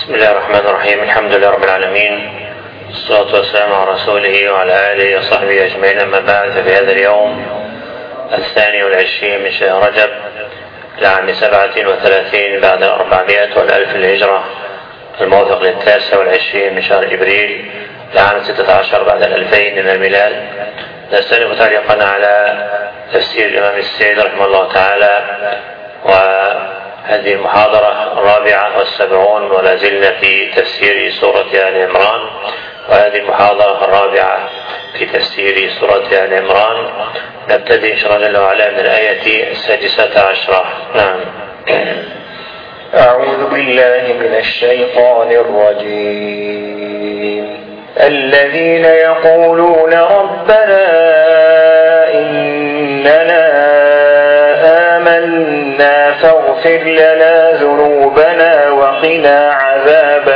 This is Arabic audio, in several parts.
بسم الله الرحمن الرحيم. الحمد لله رب العالمين، والصلاة والسلام على رسوله وعلى آله وصحبه أجمعين. أما بعد، ففي هذا اليوم 22 من شهر رجب لعام 37 بعد 400 والألف الهجرة، الموافق 29 من شهر إبريل لعام 16 بعد 2000 من الميلاد، نستأنف تعليقنا على تفسير الإمام السيد رحمه الله تعالى، وهذه المحاضرة 74 ولا زلنا في تفسير سورة آل عمران، وهذه المحاضرة 4 في تفسير سورة آل عمران. نبتدئ إن شاء الله جل وعلا من الآية 16. نعم. أعوذ بالله من الشيطان الرجيم. الذين يقولون ربنا إننا آمنا فاغفر لنا ذنوبنا وقنا عذاب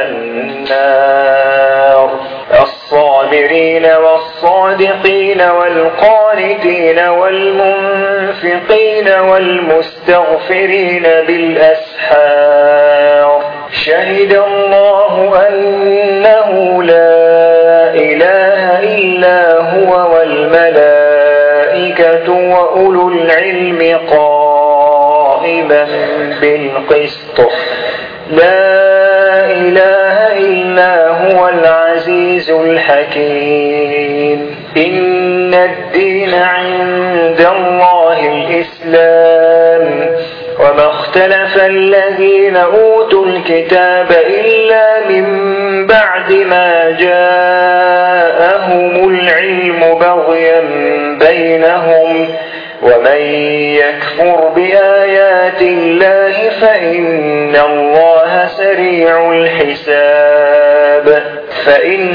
النار. الصابرين والصادقين والقانتين والمنفقين والمستغفرين بالأسحار. شهد الله أنه لا إله إلا هو والملائكة وأولو العلم قائما بالقسط. لا إله إلا هو العزيز الحكيم. إن الدين عند الله الإسلام، وما اختلف الذين أوتوا الكتاب إلا من بعد ما جاءهم العلم بغيا بينهم. ومن يكفر بآيات الله فإن الله سريع الحساب. فإن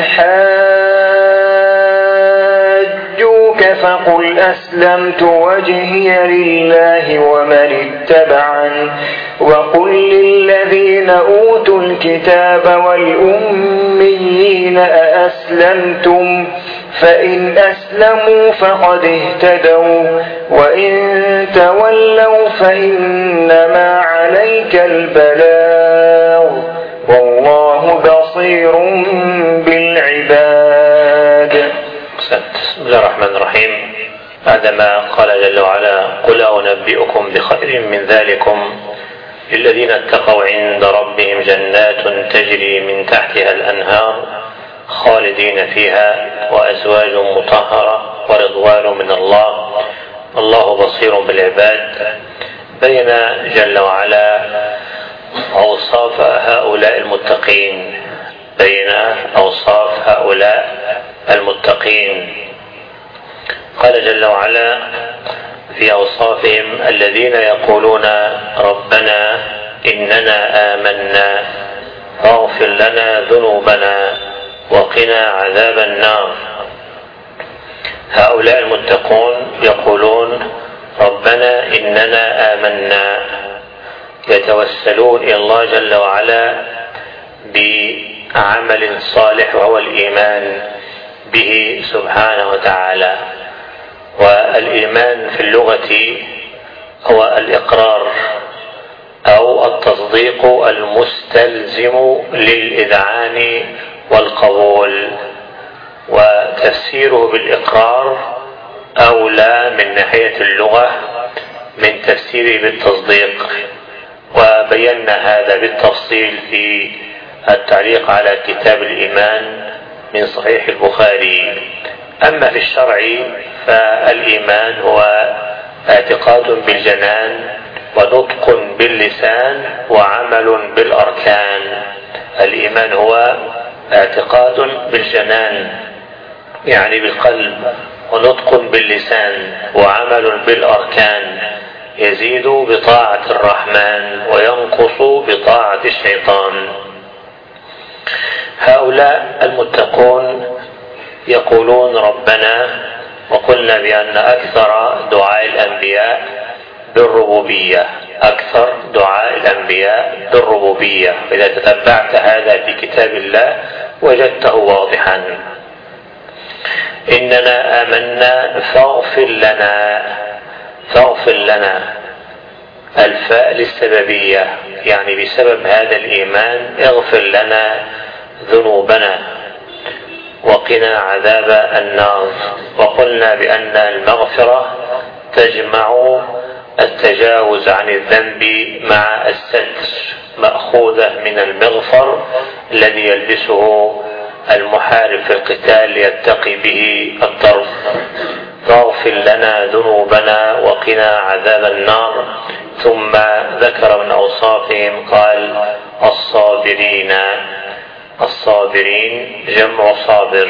حاجوك فقل أسلمت وجهي لله ومن اتبعني، وقل للذين أوتوا الكتاب والأميين أأسلمتم؟ فإن أسلموا فقد اهتدوا، وإن تولوا فإنما عليك البلاغ، والله بصير بالعباد. بسم الله الرحمن الرحيم. بعدما قال جل وعلا: قل أنبئكم بخير من ذلكم للذين اتقوا عند ربهم جنات تجري من تحتها الأنهار خالدين فيها وأزواج مطهرة ورضوان من الله والله بصير بالعباد. بين جل وعلا أوصاف هؤلاء المتقين، بين أوصاف هؤلاء المتقين. قال جل وعلا في أوصافهم: الذين يقولون ربنا إننا آمنا فاغفر لنا ذنوبنا وقنا عذاب النار. هؤلاء المتقون يقولون: ربنا إننا آمنا، يتوسلون إلى الله جل وعلا بعمل صالح وهو الإيمان به سبحانه وتعالى. والإيمان في اللغة هو الإقرار أو التصديق المستلزم للإذعان والقبول، وتفسيره بالإقرار أولى من ناحية اللغة من تفسيره بالتصديق، وبينا هذا بالتفصيل في التعليق على كتاب الإيمان من صحيح البخاري. أما في الشرع فالإيمان هو اعتقاد بالجنان ونطق باللسان وعمل بالأركان. الإيمان هو اعتقاد بالجنان يعني بالقلب، ونطق باللسان وعمل بالأركان، يزيد بطاعة الرحمن وينقص بطاعة الشيطان. هؤلاء المتقون يقولون ربنا، وقلنا بأن أكثر دعاء الأنبياء بالربوبية، أكثر دعاء الأنبياء بالربوبية. إذا تتبعت هذا في كتاب الله وجدته واضحا. إننا آمنا فاغفر لنا، فاغفر لنا. الفاء للسببية، يعني بسبب هذا الإيمان اغفر لنا ذنوبنا وقنا عذاب النار. وقلنا بأن المغفرة تجمع التجاوز عن الذنب مع الستر، مأخوذة من المغفر الذي يلبسه المحارب في القتال ليتقي به الضرب. فاغفر لنا ذنوبنا وقنا عذاب النار. ثم ذكر من أوصافهم قال الصابرين جمع صابر.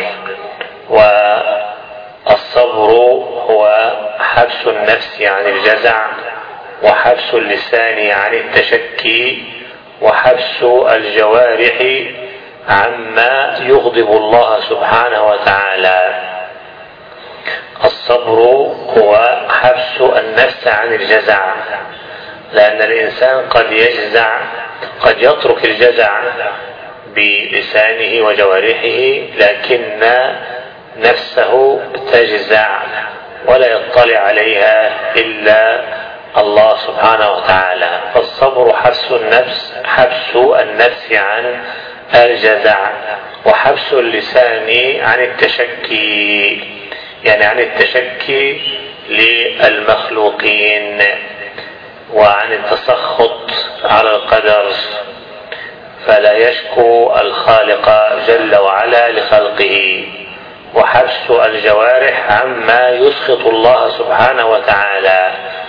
والصبر هو حبس النفس عن الجزع، وحبس اللسان عن التشكي، وحبس الجوارح عما يغضب الله سبحانه وتعالى. الصبر هو حبس النفس عن الجزع، لأن الإنسان قد يجزع، قد يترك الجزع بلسانه وجوارحه، لكن نفسه تجزع ولا يطلع عليها إلا الله سبحانه وتعالى. فالصبر حبس النفس عن الجزع، وحبس اللسان عن التشكي، يعني عن التشكي للمخلوقين، وعن التسخط على القدر، فلا يشكو الخالق جل وعلا لخلقه. وحبس الجوارح عما يسخط الله سبحانه وتعالى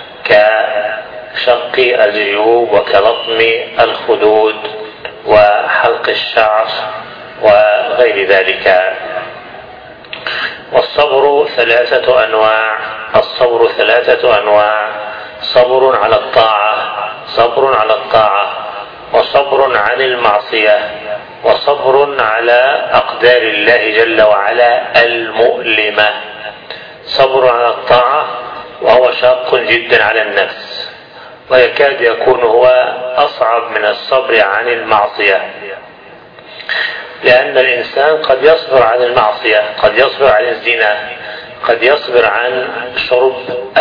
كشق الجيوب وكلطم الخدود وحلق الشعر وغير ذلك. والصبر ثلاثة أنواع. صبر على الطاعة، وصبر عن المعصية، وصبر على أقدار الله جل وعلا المؤلمة. صبر على الطاعة وهو شاق جدا على النفس، ويكاد يكون هو أصعب من الصبر عن المعصية، لأن الإنسان قد يصبر عن المعصية، قد يصبر عن الزنا، قد يصبر عن شرب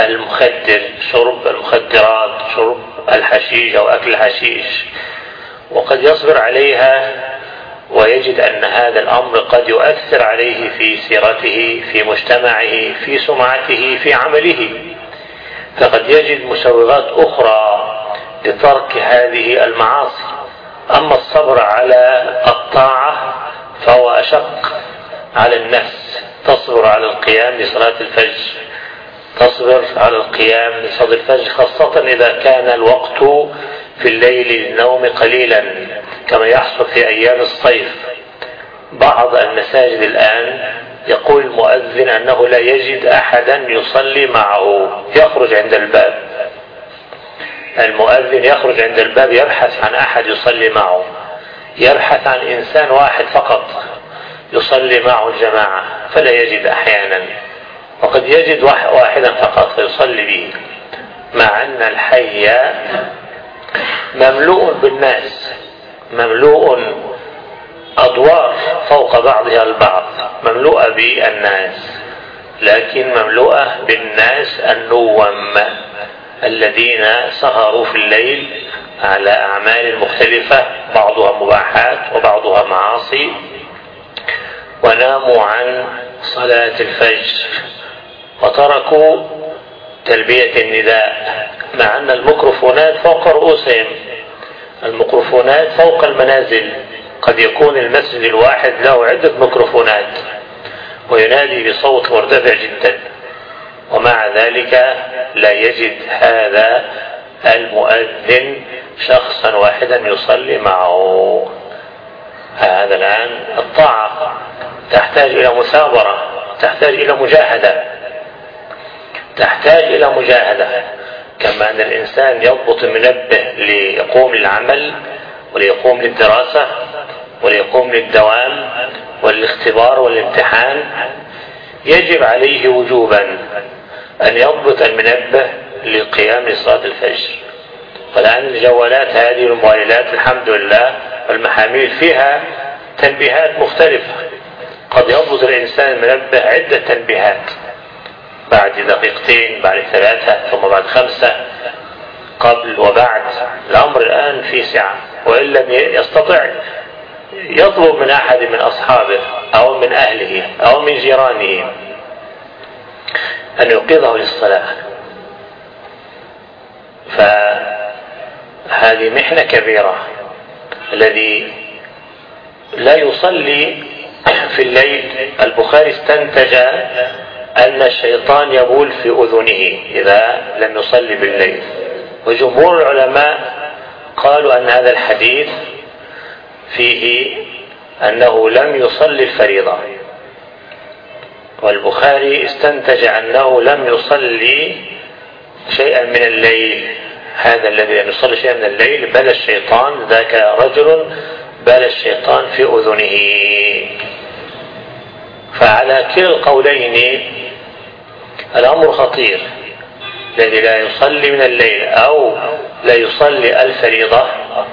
المخدرات، شرب الحشيش أو أكل الحشيش، وقد يصبر عليها ويجد أن هذا الأمر قد يؤثر عليه في سيرته، في مجتمعه، في سمعته، في عمله، فقد يجد مسوغات أخرى لترك هذه المعاصي. أما الصبر على الطاعة فهو أشق على النفس. تصبر على القيام لصلاة الفجر، تصبر على القيام لصلاة الفجر، خاصة إذا كان الوقت في الليل للنوم قليلا كما يحصل في أيام الصيف. بعض المساجد الآن يقول المؤذن أنه لا يجد أحدا يصلي معه، يخرج عند الباب، المؤذن يخرج عند الباب يبحث عن أحد يصلي معه، يبحث عن إنسان واحد فقط يصلي معه الجماعة، فلا يجد أحيانا، وقد يجد واحدا فقط فيصلي به، مع أن الحي مملوء بالناس، مملوء أدوار فوق بعضها البعض، مملوءة بالناس، لكن مملوءة بالناس النوم الذين سهروا في الليل على أعمال مختلفة، بعضها مباحات وبعضها معاصي، وناموا عن صلاة الفجر وتركوا تلبية النداء، مع أن الميكروفونات فوق رؤوسهم، الميكروفونات فوق المنازل، قد يكون المسجد الواحد له عدة ميكروفونات وينادي بصوت مرتفع جدا، ومع ذلك لا يجد هذا المؤذن شخصا واحدا يصلي معه. هذا الآن الطاعة تحتاج إلى مثابرة، تحتاج إلى مجاهدة، كما أن الإنسان يضبط منبه ليقوم للعمل وليقوم للدراسة وليقوم للدوام والاختبار والامتحان، يجب عليه وجوبا أن يضبط المنبه للقيام لصلاة الفجر. والآن الجوالات هذه والموبايلات الحمد لله والمحاميل فيها تنبيهات مختلفة، قد يضبط الإنسان المنبه عدة تنبيهات، بعد دقيقتين، بعد 3، ثم بعد 5، قبل وبعد، الأمر الآن في سعة، وإن لم يستطع يطلب من أحد من أصحابه أو من أهله أو من جيرانه أن يوقظه للصلاة. فهذه محنة كبيرة. الذي لا يصلي في الليل، البخاري استنتج أن الشيطان يبول في أذنه إذا لم يصلي بالليل، وجمهور العلماء قالوا أن هذا الحديث فيه أنه لم يصلي الفريضة، والبخاري استنتج أنه لم يصلي شيئا من الليل. هذا الذي لم يصلي شيئا من الليل بل الشيطان، ذاك رجل بل الشيطان في أذنه. فعلى كلا القولين الأمر خطير. الذي لا يصلي من الليل أو لا يصلي الفريضة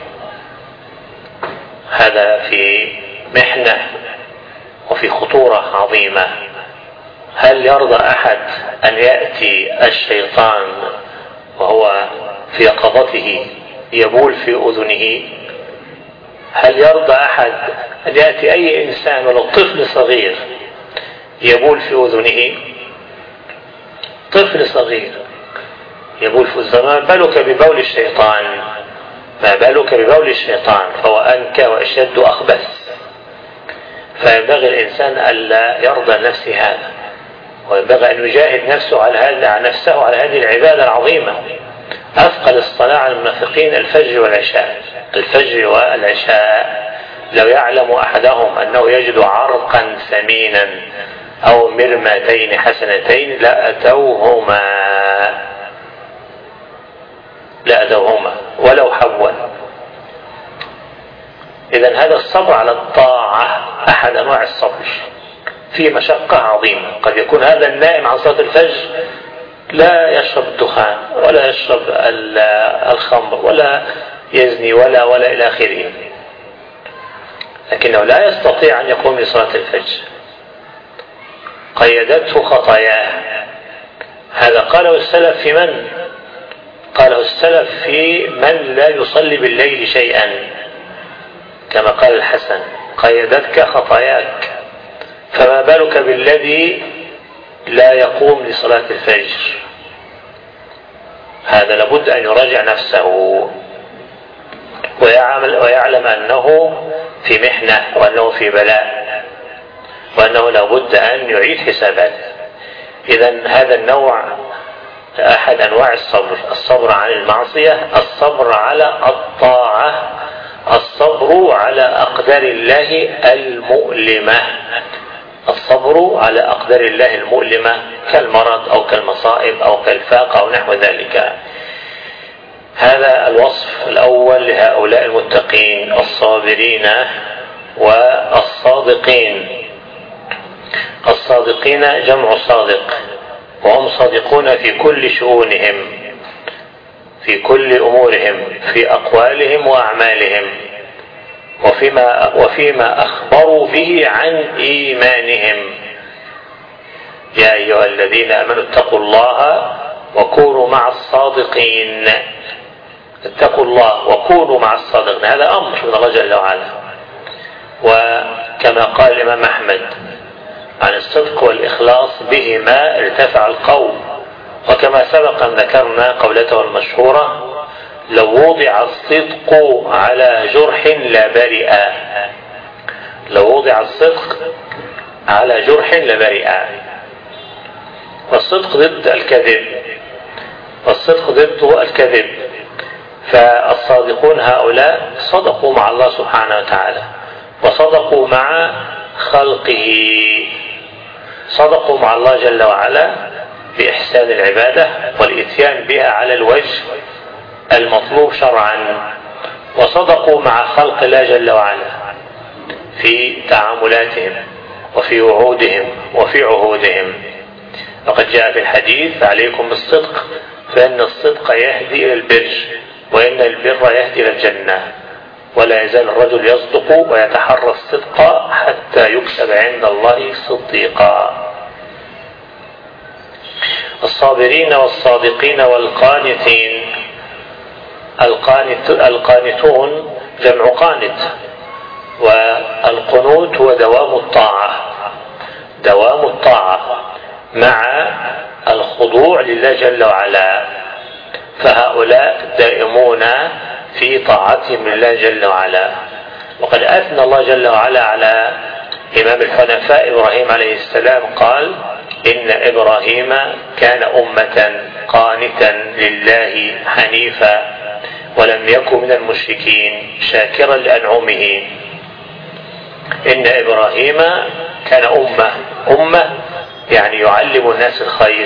هذا في محنة وفي خطورة عظيمة. هل يرضى أحد أن يأتي الشيطان وهو في يقظته يبول في أذنه؟ هل يرضى أحد أن يأتي أي إنسان ولو طفل صغير يبول في أذنه؟ طفل صغير يبول في أذنه، ما بالك ببول الشيطان؟ ما بالك ببول الشيطان؟ فهو أنكى وأشد وأخبث. فينبغي الإنسان ألا يرضى نفسه هذا، وينبغي أن يجاهد نفسه على هذه العبادة العظيمة. أثقل الصلاة على المنافقين الفجر والعشاء. الفجر والعشاء لو يعلم أحدهم أنه يجد عرقا ثمينا أو مرمتين حسنتين لأتوهما ولو حوا. إذن هذا الصبر على الطاعة أحد أنواع الصبر في مشقة عظيمة. قد يكون هذا النائم عن صلاة الفجر لا يشرب الدخان ولا يشرب الخمر ولا يزني ولا إلى آخره، لكنه لا يستطيع أن يقوم لصلاة الفجر، قيدته خطاياه. هذا قاله السلف في من؟ قاله السلف في من لا يصلي بالليل شيئا، كما قال الحسن: قيدتك خطاياك، فما بالك بالذي لا يقوم لصلاة الفجر؟ هذا لابد أن يراجع نفسه ويعلم أنه في محنة وأنه في بلاء وأنه لابد أن يعيد حساباته. إذن هذا النوع أحد أنواع الصبر: الصبر عن المعصية، الصبر على الطاعة، الصبر على أقدار الله المؤلمة. الصبر على أقدار الله المؤلمة كالمرض أو كالمصائب أو كالفاقة أو نحو ذلك. هذا الوصف الأول لهؤلاء المتقين الصابرين والصادقين. الصادقين جمع صادق، وهم صادقون في كل شؤونهم، في كل أمورهم، في أقوالهم وأعمالهم، وفيما أخبروا به عن إيمانهم. يا أيها الذين آمنوا اتقوا الله وكونوا مع الصادقين. اتقوا الله وكونوا مع الصادقين، هذا أمر من الله جل وعلا. وكما قال الإمام أحمد عن الصدق والإخلاص بهما ارتفع القوم، وكما سبق أن ذكرنا قولته المشهورة: لو وضع الصدق على جرح لبرئ. لو وضع الصدق على جرح لبرئ. والصدق ضد الكذب، والصدق ضد الكذب. فالصادقون هؤلاء صدقوا مع الله سبحانه وتعالى، وصدقوا مع خلقه، صدقوا مع الله جل وعلا بإحسان العبادة والإتيان بها على الوجه المطلوب شرعا، وصدقوا مع خلق الله جل وعلا في تعاملاتهم وفي وعودهم وفي عهودهم. وقد جاء في الحديث: عليكم بالصدق فإن الصدق يهدي إلى البر، وإن البر يهدي إلى الجنة. ولا يزال الرجل يصدق ويتحرى الصدق حتى يكتب عند الله صديقا. الصابرين والصادقين والقانتين القانتون جمع قانت، والقنوت هو دوام الطاعة مع الخضوع لله جل وعلا، فهؤلاء دائمون في طاعتهم لله جل وعلا. وقد أثنى الله جل وعلا على إمام الحنفاء إبراهيم عليه السلام، قال: إن إبراهيم كان أمة قانتا لله حنيفا ولم يكن من المشركين شاكرا لأنعمه. إن إبراهيم كان أمة يعني يعلم الناس الخير،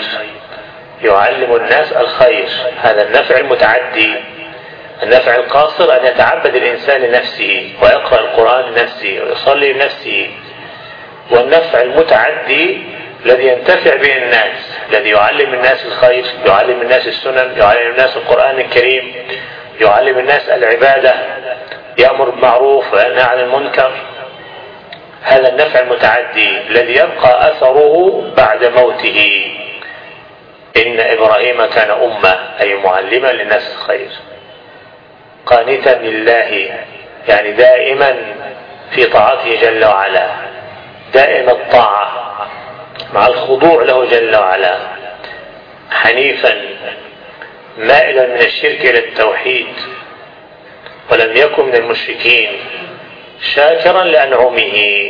هذا النفع المتعدي. النفع القاصر أن يتعبد الإنسان لنفسه ويقرأ القرآن لنفسه ويصلي لنفسه، والنفع المتعدي الذي ينتفع به الناس، الذي يعلم الناس الخير، يعلم الناس السنن، يعلم الناس القرآن الكريم، يعلم الناس العبادة، يأمر بالمعروف وينهى عن المنكر. هذا النفع المتعدي الذي يبقى أثره بعد موته. إن إبراهيم كان أمة أي معلما للناس الخير، قانتا لله يعني دائما في طاعته جل وعلا، دائم الطاعة مع الخضوع له جل وعلا، حنيفا مائلا من الشرك إلى التوحيد ولم يكن من المشركين، شاكرا لأنعمه،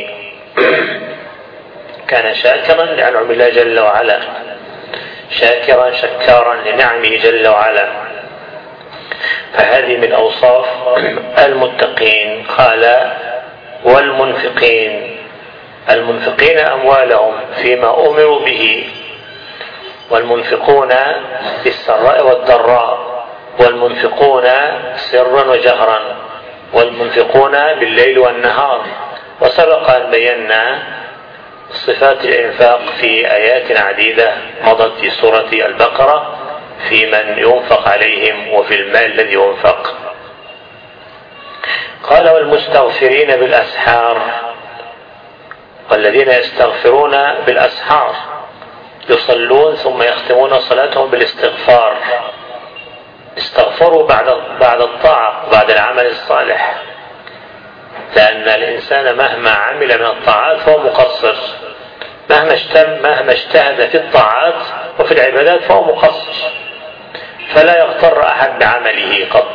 كان شاكرا لأنعم الله جل وعلا، شكارا لنعمه جل وعلا. فهذه من أوصاف المتقين. قال: المنفقين أموالهم فيما أمروا به، والمنفقون بالسراء والضراء، والمنفقون سرا وجهرا، والمنفقون بالليل والنهار. وسبق أن بينا صفات الإنفاق في آيات عديدة مضت في سورة البقرة في من ينفق عليهم وفي المال الذي ينفق. قال: والمستغفرين بالأسحار، والذين يستغفرون بالأسحار يصلون ثم يختمون صلاتهم بالاستغفار. استغفروا بعد الطاعة وبعد العمل الصالح، لأن الإنسان مهما عمل من الطاعات فهو مقصر، مهما اجتهد في الطاعات وفي العبادات فهو مقصر، فلا يغتر أحد بعمله قط.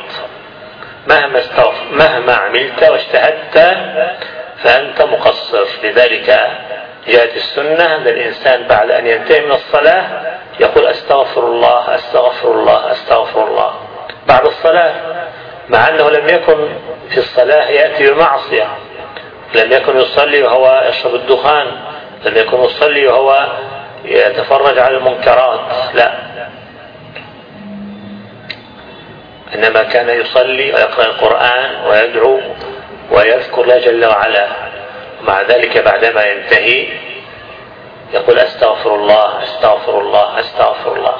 مهما عملت واجتهدت فأنت مقصر. لذلك جاءت السنة أن الإنسان بعد أن ينتهي من الصلاة يقول: أستغفر الله أستغفر الله أستغفر الله بعد الصلاة، مع أنه لم يكن في الصلاة يأتي بمعصية، لم يكن يصلي وهو يشرب الدخان، لم يكن يصلي وهو يتفرج على المنكرات، لا، إنما كان يصلي ويقرأ القرآن ويدعو ويذكر الله جل وعلا، ومع ذلك بعدما ينتهي يقول: أستغفر الله أستغفر الله أستغفر الله.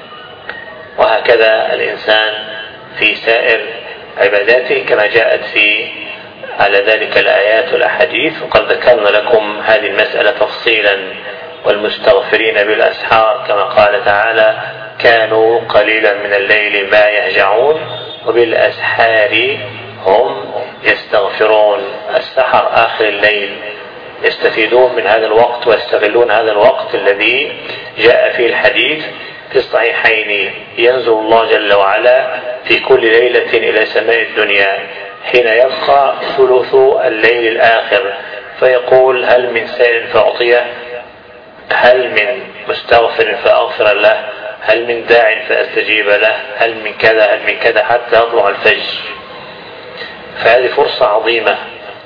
وهكذا الإنسان في سائر عباداته كما جاءت على ذلك الآيات والأحاديث. وقد ذكرنا لكم هذه المسألة تفصيلا: والمستغفرين بالأسحار، كما قال تعالى: كانوا قليلا من الليل ما يهجعون وبالأسحار هم يستغفرون. السحر آخر الليل، يستفيدون من هذا الوقت ويستغلون هذا الوقت الذي جاء فيه الحديث في الصحيحين: ينزل الله جل وعلا في كل ليلة إلى سماء الدنيا حين يبقى ثلث الليل الآخر، فيقول: هل من سائل فأعطيه، هل من مستغفر فأغفر له، هل من داع فأستجيب له، هل من كذا هل من كذا، حتى يطلع الفجر. فهذه فرصة عظيمة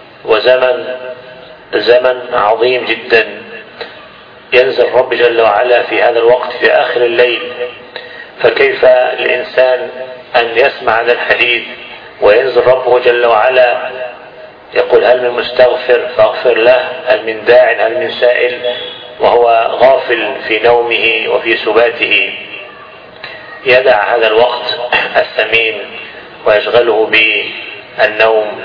زمن عظيم جدا. ينزل رب جل وعلا في هذا الوقت في آخر الليل، فكيف الإنسان أن يسمع هذا الحديث وينزل ربه جل وعلا يقول: هل من مستغفر فاغفر له، هل من داع هل من سائل، وهو غافل في نومه وفي سباته، يدع هذا الوقت الثمين ويشغله بالنوم.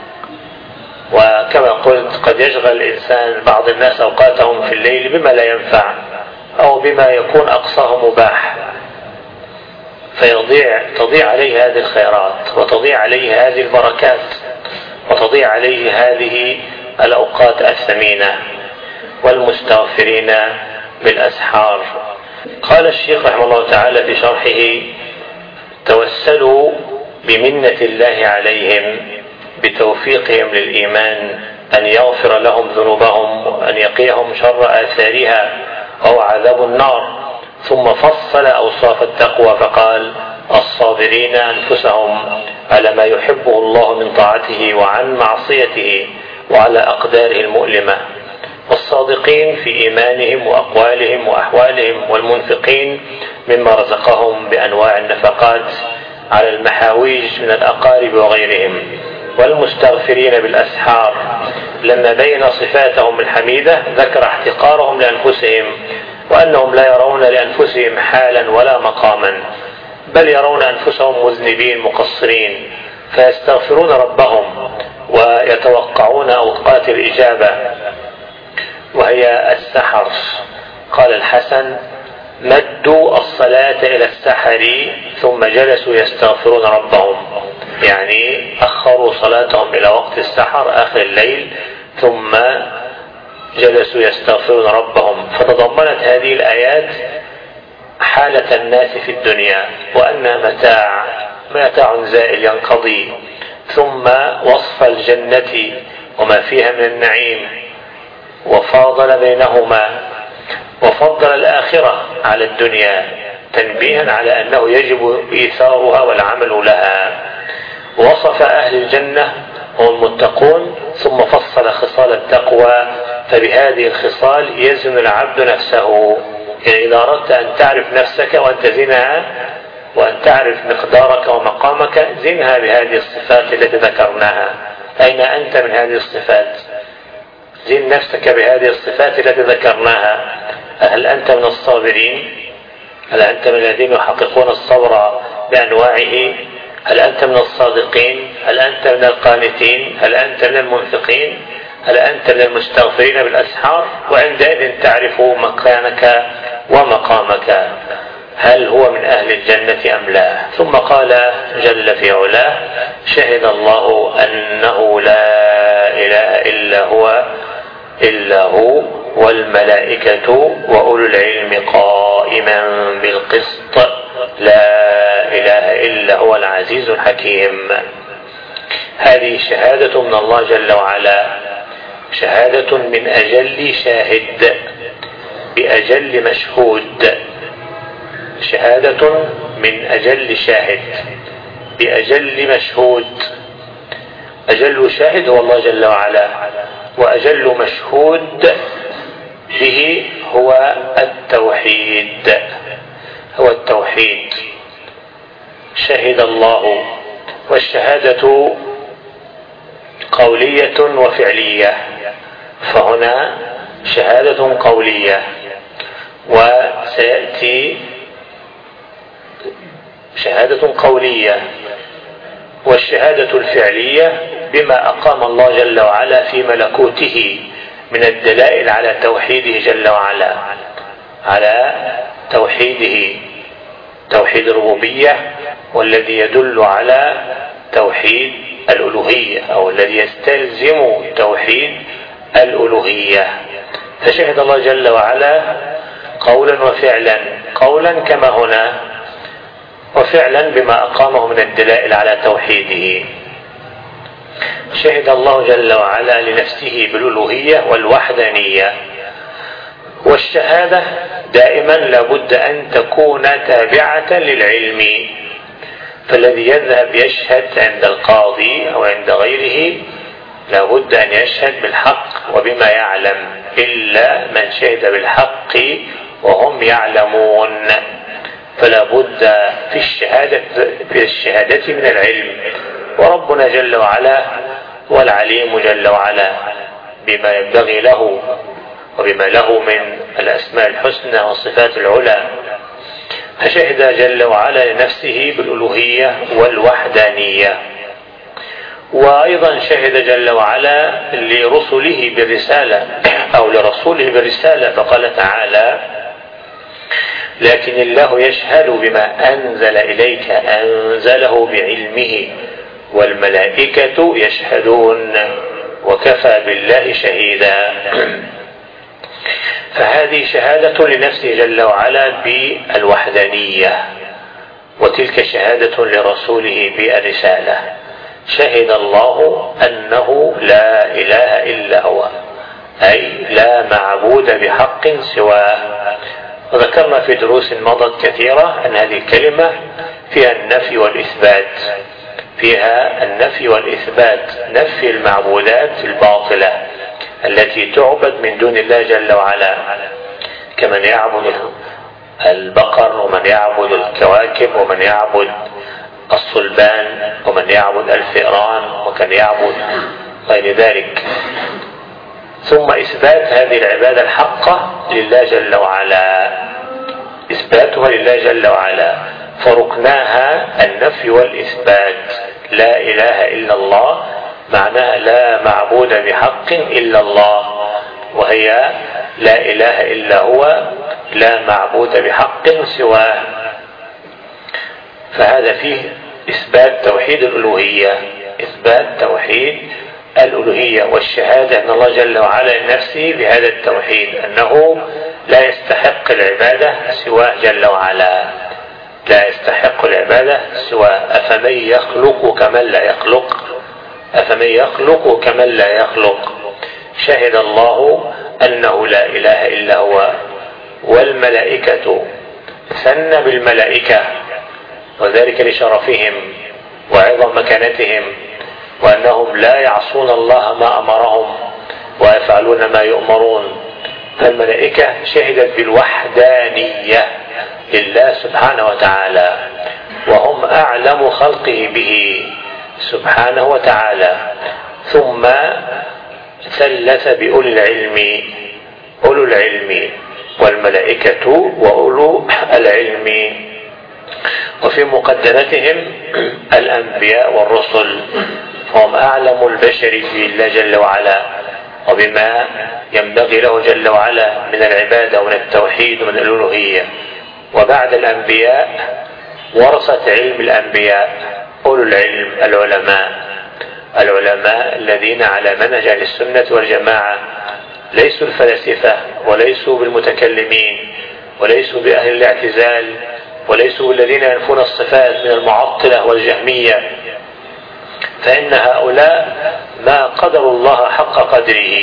وكما قلت قد يشغل الإنسان بعض الناس أوقاتهم في الليل بما لا ينفع أو بما يكون أقصاه مباح، تضيع عليه هذه الخيرات، وتضيع عليه هذه البركات، وتضيع عليه هذه الأوقات الثمينة. والمستغفرين بالأسحار. قال الشيخ رحمه الله تعالى في شرحه: توسلوا بمنة الله عليهم بتوفيقهم للإيمان أن يغفر لهم ذنوبهم وأن يقيهم شر آثارها وهو عذاب النار. ثم فصل أوصاف التقوى فقال: الصابرين أنفسهم على ما يحبه الله من طاعته وعن معصيته وعلى أقداره المؤلمة، والصادقين في إيمانهم وأقوالهم وأحوالهم، والمنفقين مما رزقهم بأنواع النفقات على المحاويج من الأقارب وغيرهم، والمستغفرين بالأسحار. لما بين صفاتهم الحميدة ذكر احتقارهم لأنفسهم، وأنهم لا يرون لأنفسهم حالا ولا مقاما، بل يرون أنفسهم مذنبين مقصرين، فيستغفرون ربهم ويتوقعون أوقات الإجابة وهي السحر. قال الحسن: مدوا الصلاة إلى السحر ثم جلسوا يستغفرون ربهم، يعني أخروا صلاتهم إلى وقت السحر آخر الليل ثم جلسوا يستغفرون ربهم. فتضمنت هذه الآيات حالة الناس في الدنيا، وأنها متاع زائل ينقضي، ثم وصف الجنة وما فيها من النعيم، وفاضل بينهما، وفضل الآخرة على الدنيا تنبيها على أنه يجب إيثارها والعمل لها. وصف أهل الجنة هم المتقون، ثم فصل خصال التقوى، فبهذه الخصال يزن العبد نفسه. يعني إذا أردت أن تعرف نفسك وأن تزنها وأن تعرف مقدارك ومقامك، زنها بهذه الصفات التي ذكرناها. أين أنت من هذه الصفات؟ زن نفسك بهذه الصفات التي ذكرناها. هل أنت من الصابرين؟ هل أنت من الذين يحققون الصبر بأنواعه؟ هل أنت من الصادقين؟ هل أنت من القانتين؟ هل أنت من المنفقين؟ هل أنت من المستغفرين بالأسحار؟ وعندئذ تعرف مكانك ومقامك، هل هو من أهل الجنة أم لا؟ ثم قال جل في علاه: شهد الله أنه لا إله إلا هو والملائكة وأولو العلم قائما بالقسط لا إله إلا هو العزيز الحكيم. هذه شهادة من الله جل وعلا، شهادة من أجل شاهد بأجل مشهود، شهادة من أجل شاهد بأجل مشهود. أجل شاهد هو الله جل وعلا، وأجل مشهود به هو التوحيد. شهد الله، والشهادة قولية وفعلية، فهنا شهادة قولية، وسيأتي شهادة قولية. والشهادة الفعلية بما أقام الله جل وعلا في ملكوته من الدلائل على توحيده جل وعلا، على توحيده، توحيد الربوبية، والذي يدل على توحيد الألوهية، أو الذي يستلزم توحيد الألوهية. فشهد الله جل وعلا قولا وفعلا، قولا كما هنا، وفعلا بما أقامه من الدلائل على توحيده. شهد الله جل وعلا لنفسه بالألوهية والوحدانية. والشهادة دائما لابد أن تكون تابعة للعلم، فالذي يذهب يشهد عند القاضي أو عند غيره لابد أن يشهد بالحق وبما يعلم، إلا من شهد بالحق وهم يعلمون. فلا بد في الشهادة من العلم، وربنا جل وعلا والعليم جل وعلا بما ينبغي له وبما له من الأسماء الحسنى والصفات العلى. فشهد جل وعلا لنفسه بالألوهية والوحدانية. وأيضا شهد جل وعلا لرسله بالرسالة أو لرسوله بالرسالة، فقال تعالى: لكن الله يشهد بما أنزل إليك أنزله بعلمه، والملائكة يشهدون وكفى بالله شهيدا. فهذه شهادة لنفسه جل وعلا بالوحدانية، وتلك شهادة لرسوله بالرسالة. شهد الله أنه لا إله إلا هو، أي لا معبود بحق سواه. وذكرنا في دروس مضت كثيرة أن هذه الكلمة فيها النفي والإثبات، فيها النفي والإثبات، نفي المعبودات الباطلة التي تعبد من دون الله جل وعلا، كمن يعبد البقر، ومن يعبد الكواكب، ومن يعبد الصلبان، ومن يعبد الفئران، ومن يعبد غير ذلك. ثم إثبات هذه العبادة الحقة لله جل وعلا، إثباتها لله جل وعلا، فركناها النفي والإثبات. لا إله إلا الله معناها لا معبود بحق إلا الله، وهي لا إله إلا هو، لا معبود بحق سواه. فهذا فيه إثبات توحيد الألوهية، إثبات توحيد الألوهية، والشهادة أن الله جل وعلا لنفسه بهذا التوحيد، أنه لا يستحق العبادة سواه جل وعلا، لا يستحق العبادة سواه. أفمن يخلق كمن لا يخلق، أفمن يخلق كمن لا يخلق. شهد الله أنه لا إله إلا هو، والملائكة، ثنى بالملائكة، وذلك لشرفهم وعظم مكانتهم، وأنهم لا يعصون الله ما أمرهم ويفعلون ما يؤمرون. فالملائكة شهدت بالوحدانية لله سبحانه وتعالى، وهم أعلم خلقه به سبحانه وتعالى. ثم ثلث بأولي العلم، أولو العلم والملائكة وأولو العلم، وفي مقدمتهم الأنبياء والرسل، فهم أعلم البشر بالله جل وعلا وبما ينبغي له جل وعلا من العبادة ومن التوحيد ومن الألوهية. وبعد الأنبياء ورثة علم الأنبياء أولو العلم، العلماء الذين على منهج أهل السنة والجماعة، ليسوا الفلاسفة، وليسوا بالمتكلمين، وليسوا بأهل الاعتزال، وليسوا الذين ينفون الصفات من المعطلة والجهمية، فإن هؤلاء ما قدروا الله حق قدره،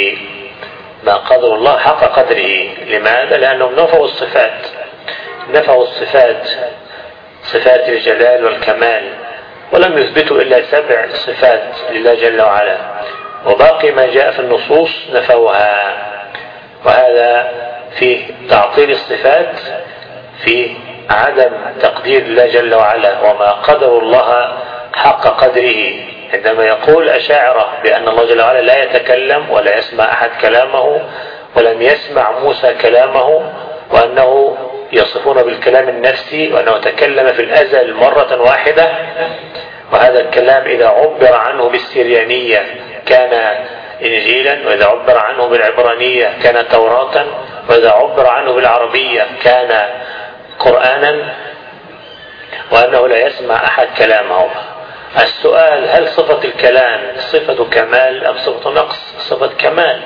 ما قدروا الله حق قدره. لماذا؟ لأنهم نفوا الصفات، نفوا الصفات، صفات الجلال والكمال، ولم يثبتوا إلا 7 صفات لله جل وعلا، وباقي ما جاء في النصوص نفوها. وهذا فيه تعطيل الصفات، فيه عدم تقدير الله جل وعلا، وما قدر الله حق قدره. عندما يقول أشاعرة بأن الله جل وعلا لا يتكلم ولا يسمع أحد كلامه، ولم يسمع موسى كلامه، وأنه يصفون بالكلام النفسي، وأنه تكلم في الأزل مرة واحدة، وهذا الكلام إذا عبر عنه بالسريانية كان إنجيلا، وإذا عبر عنه بالعبرانية كان توراة، وإذا عبر عنه بالعربية كان قرآنا، وأنه لا يسمع أحد كلامه. السؤال: هل صفة الكلام صفة كمال أم صفة نقص؟ صفة كمال،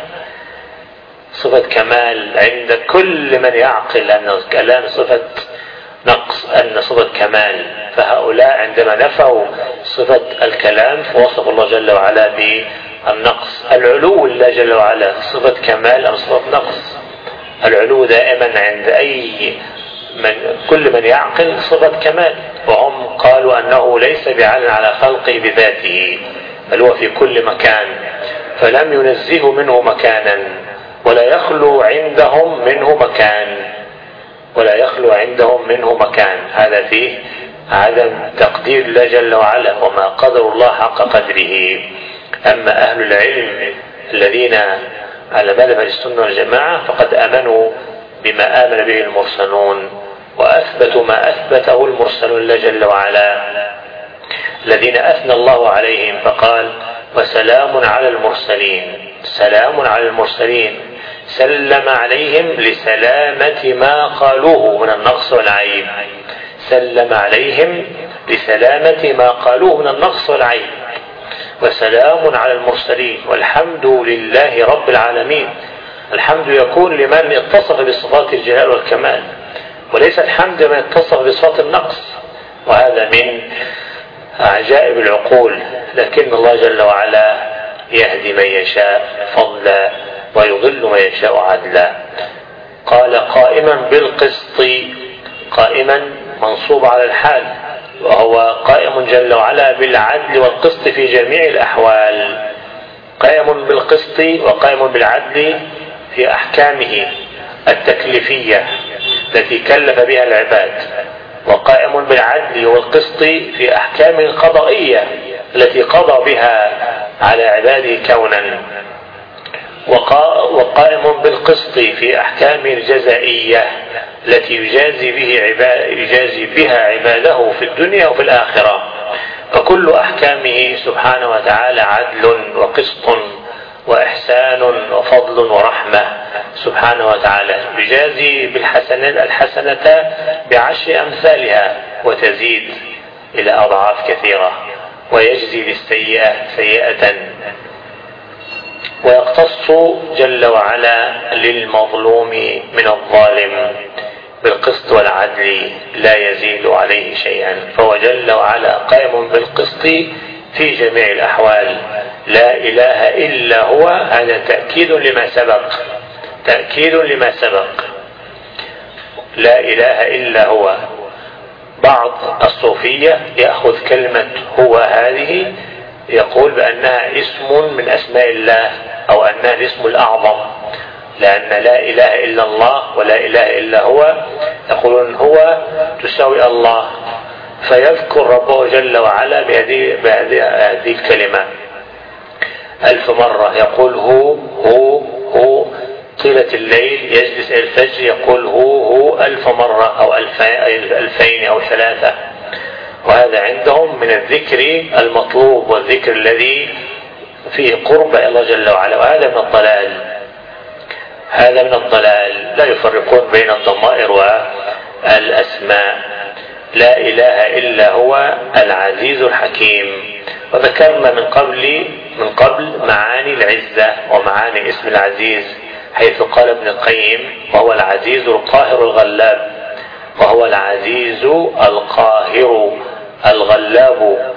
صفة كمال عند كل من يعقل أن الكلام صفة نقص، أن صفة كمال. فهؤلاء عندما نفوا صفة الكلام فوصف الله جل وعلا بالنقص. العلو لله جل وعلا صفة كمال أم صفة نقص؟ العلو دائما عند كل من يعقل صفة كمال، وهم قالوا أنه ليس بعال على خلقه بذاته، بل هو في كل مكان، فلم ينزه منه مكانا، ولا يخلو عندهم منه مكان، ولا يخلو عندهم منه مكان. هذا فيه عدم تقدير الله جل وعلا، وما قدر الله حق قدره. أما أهل العلم الذين على مذهب السنة والجماعة فقد آمنوا بما آمن به المرسلون، وأثبتوا ما أثبته المرسلون لله جل وعلا، الذين أثنى الله عليهم فقال: وسلام على المرسلين. سلام على المرسلين، سلم عليهم لسلامة ما قالوه من النقص والعيب. سلم عليهم لسلامة ما قالوه من النقص والعيب. وسلام على المرسلين والحمد لله رب العالمين. الحمد يكون لمن اتصف بصفات الجلال والكمال، وليس الحمد لمن اتصف بصفات النقص، وهذا من عجائب العقول. لكن الله جل وعلا يهدي من يشاء فضلا ويضل من يشاء عدلا. قال قائما بالقسط، قائما منصوب على الحال، وهو قائم جل وعلا بالعدل والقسط في جميع الأحوال. قائم بالقسط وقائم بالعدل في أحكامه التكليفية التي كلف بها العباد، وقائم بالعدل والقسط في أحكامه القضائية التي قضى بها على عباده كونا، وقائم بالقسط في أحكامه الجزائية التي يجازي بها عباده في الدنيا وفي الآخرة. فكل أحكامه سبحانه وتعالى عدل وقسط وإحسان وفضل ورحمة سبحانه وتعالى. يجازي الحسنة بعشر أمثالها وتزيد إلى أضعاف كثيرة، ويجزي للسيئة سيئة. ويقتص جل وعلا للمظلوم من الظالم بالقسط والعدل لا يزيد عليه شيئا. فهو جل وعلا قائم بالقسط في جميع الأحوال. لا إله إلا هو، هذا تأكيد لما سبق، تأكيد لما سبق. لا إله إلا هو. بعض الصوفية يأخذ كلمة هو هذه يقول بأنها اسم من أسماء الله، أو أنها الاسم الأعظم، لأن لا إله إلا الله ولا إله إلا هو يقولون هو تساوي الله، فيذكر ربه جل وعلا بهذه الكلمة 1000 مرة. يقول هو طيلة الليل، يجلس إلى الفجر يقول هو 1000 مرة أو 2000 أو 3. وهذا عندهم من الذكر المطلوب والذكر الذي فيه قرب إلى الله جل وعلا. وهذا من الضلال، هذا من الضلال. لا يفرقون بين الضمائر والأسماء. لا إله إلا هو العزيز الحكيم. وذكرنا من قبل معاني العزة ومعاني اسم العزيز، حيث قال ابن القيم وهو العزيز القاهر الغلاب، وهو العزيز القاهر الغلاب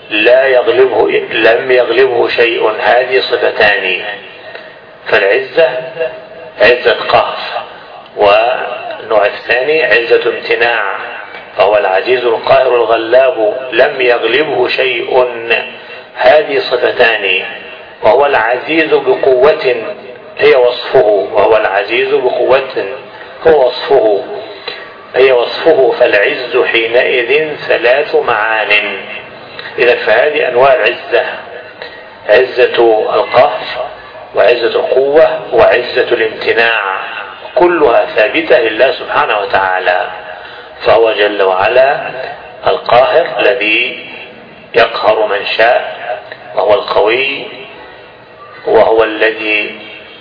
لم يغلبه شيء. هذه صفتان. فالعزة عزة قهر، والنوع الثاني عزة امتناع. فهو العزيز القاهر الغلاب لم يغلبه شيء. هذه صفتان. وهو العزيز بقوة هي وصفه، وهو العزيز بقوة هو وصفه، هي وصفه. فالعز حينئذ 3 معان. إذا فهذه أنواع العزة: عزة القهر، وعزة القوة، وعزة الامتناع، كلها ثابتة لله سبحانه وتعالى. فهو جل وعلا القاهر الذي يقهر من شاء، وهو القوي، وهو الذي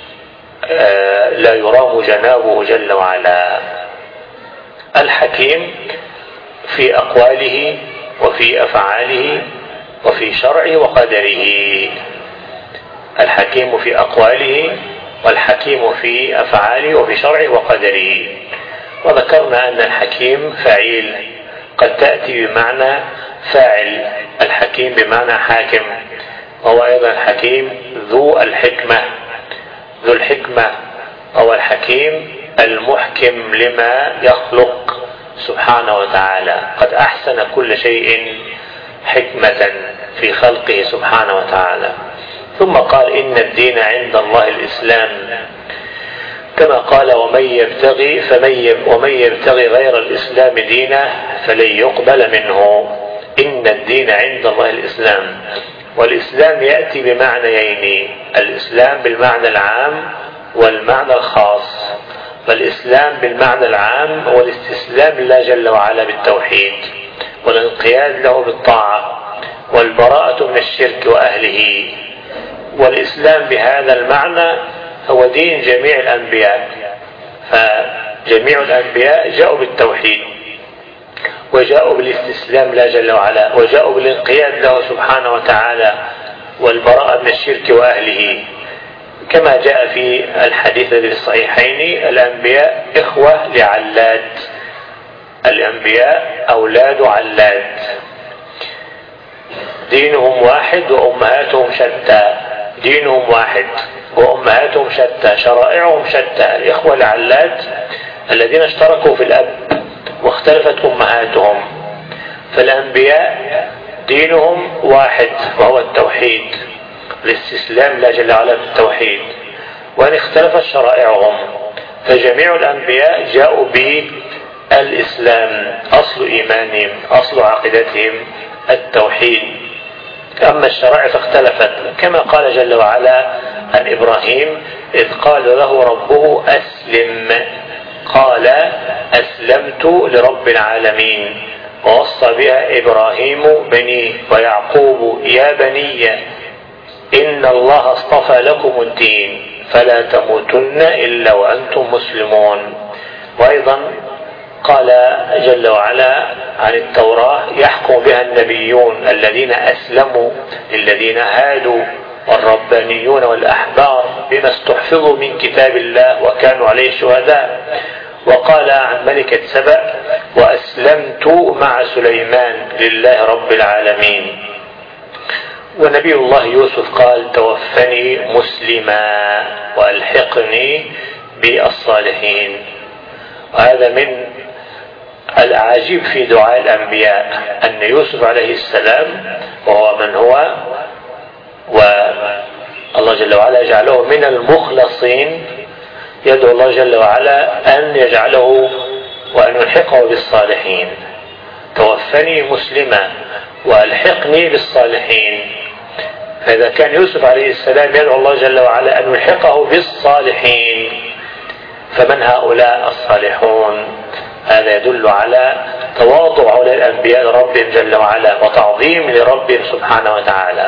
لا يرام جنابه جل وعلا. الحكيم في أقواله وفي أفعاله وفي شرعه وقدره. الحكيم في أقواله، والحكيم في أفعاله وفي شرعه وقدره. وذكرنا أن الحكيم فعيل، قد تأتي بمعنى فاعل. الحكيم بمعنى حاكم، وهو أيضا الحكيم ذو الحكمة. ذو الحكمة هو الحكيم المحكم لما يخلق سبحانه وتعالى. قد أحسن كل شيء حكمة في خلقه سبحانه وتعالى. ثم قال إن الدين عند الله الإسلام، كما قال ومن يبتغي غير الإسلام دينا فلن يقبل منه. إن الدين عند الله الإسلام. والإسلام يأتي بمعنيين: الإسلام بالمعنى العام والمعنى الخاص. فالإسلام بالمعنى العام هو الاستسلام لله جل وعلا بالتوحيد، والانقياد له بالطاعة، والبراءة من الشرك وأهله. والإسلام بهذا المعنى هو دين جميع الأنبياء، فجميع الأنبياء جاءوا بالتوحيد وجاءوا بالاستسلام لا جل وعلا، وجاءوا بالانقياد له سبحانه وتعالى والبراءة من الشرك وأهله، كما جاء في الحديث في الصحيحين: الأنبياء إخوة لعلات، الأنبياء أولاد علات، دينهم واحد وأمهاتهم شتى، دينهم واحد وأمهاتهم شتى، شرائعهم شتى. الإخوة العلات الذين اشتركوا في الأب واختلفت أمهاتهم، فالأنبياء دينهم واحد وهو التوحيد، الاستسلام لا جل وعلا بالتوحيد، وأن اختلفت شرائعهم، فجميع الأنبياء جاءوا بالإسلام، أصل إيمانهم أصل عقيدتهم التوحيد. أما الشرائع فاختلفت، كما قال جل وعلا عن إبراهيم: إذ قال له ربه أسلم، قال أسلمت لرب العالمين، ووصى بها إبراهيم بنيه ويعقوب: يا بني إن الله اصطفى لكم الدين فلا تموتن إلا وأنتم مسلمون. وأيضا قال جل وعلا عن التوراة: يحكم بها النبيون الذين أسلموا للذين هادوا والربانيون والأحبار بما استحفظوا من كتاب الله وكانوا عليه شهداء. وقال عن ملكة سبأ: وأسلمت مع سليمان لله رب العالمين. ونبي الله يوسف قال: توفني مسلما وألحقني بالصالحين. وهذا من الأعاجيب في دعاء الأنبياء أن يوسف عليه السلام وهو من هو، والله جل وعلا يجعله من المخلصين، يدعو الله جل وعلا أن يجعله وأن يلحقه بالصالحين. توفني مسلما وألحقني بالصالحين. فإذا كان يوسف عليه السلام يدعو الله جل وعلا أن يلحقه بالصالحين، فمن هؤلاء الصالحون؟ هذا يدل على تواضع هؤلاء الأنبياء لربهم جل وعلا وتعظيم لربهم سبحانه وتعالى.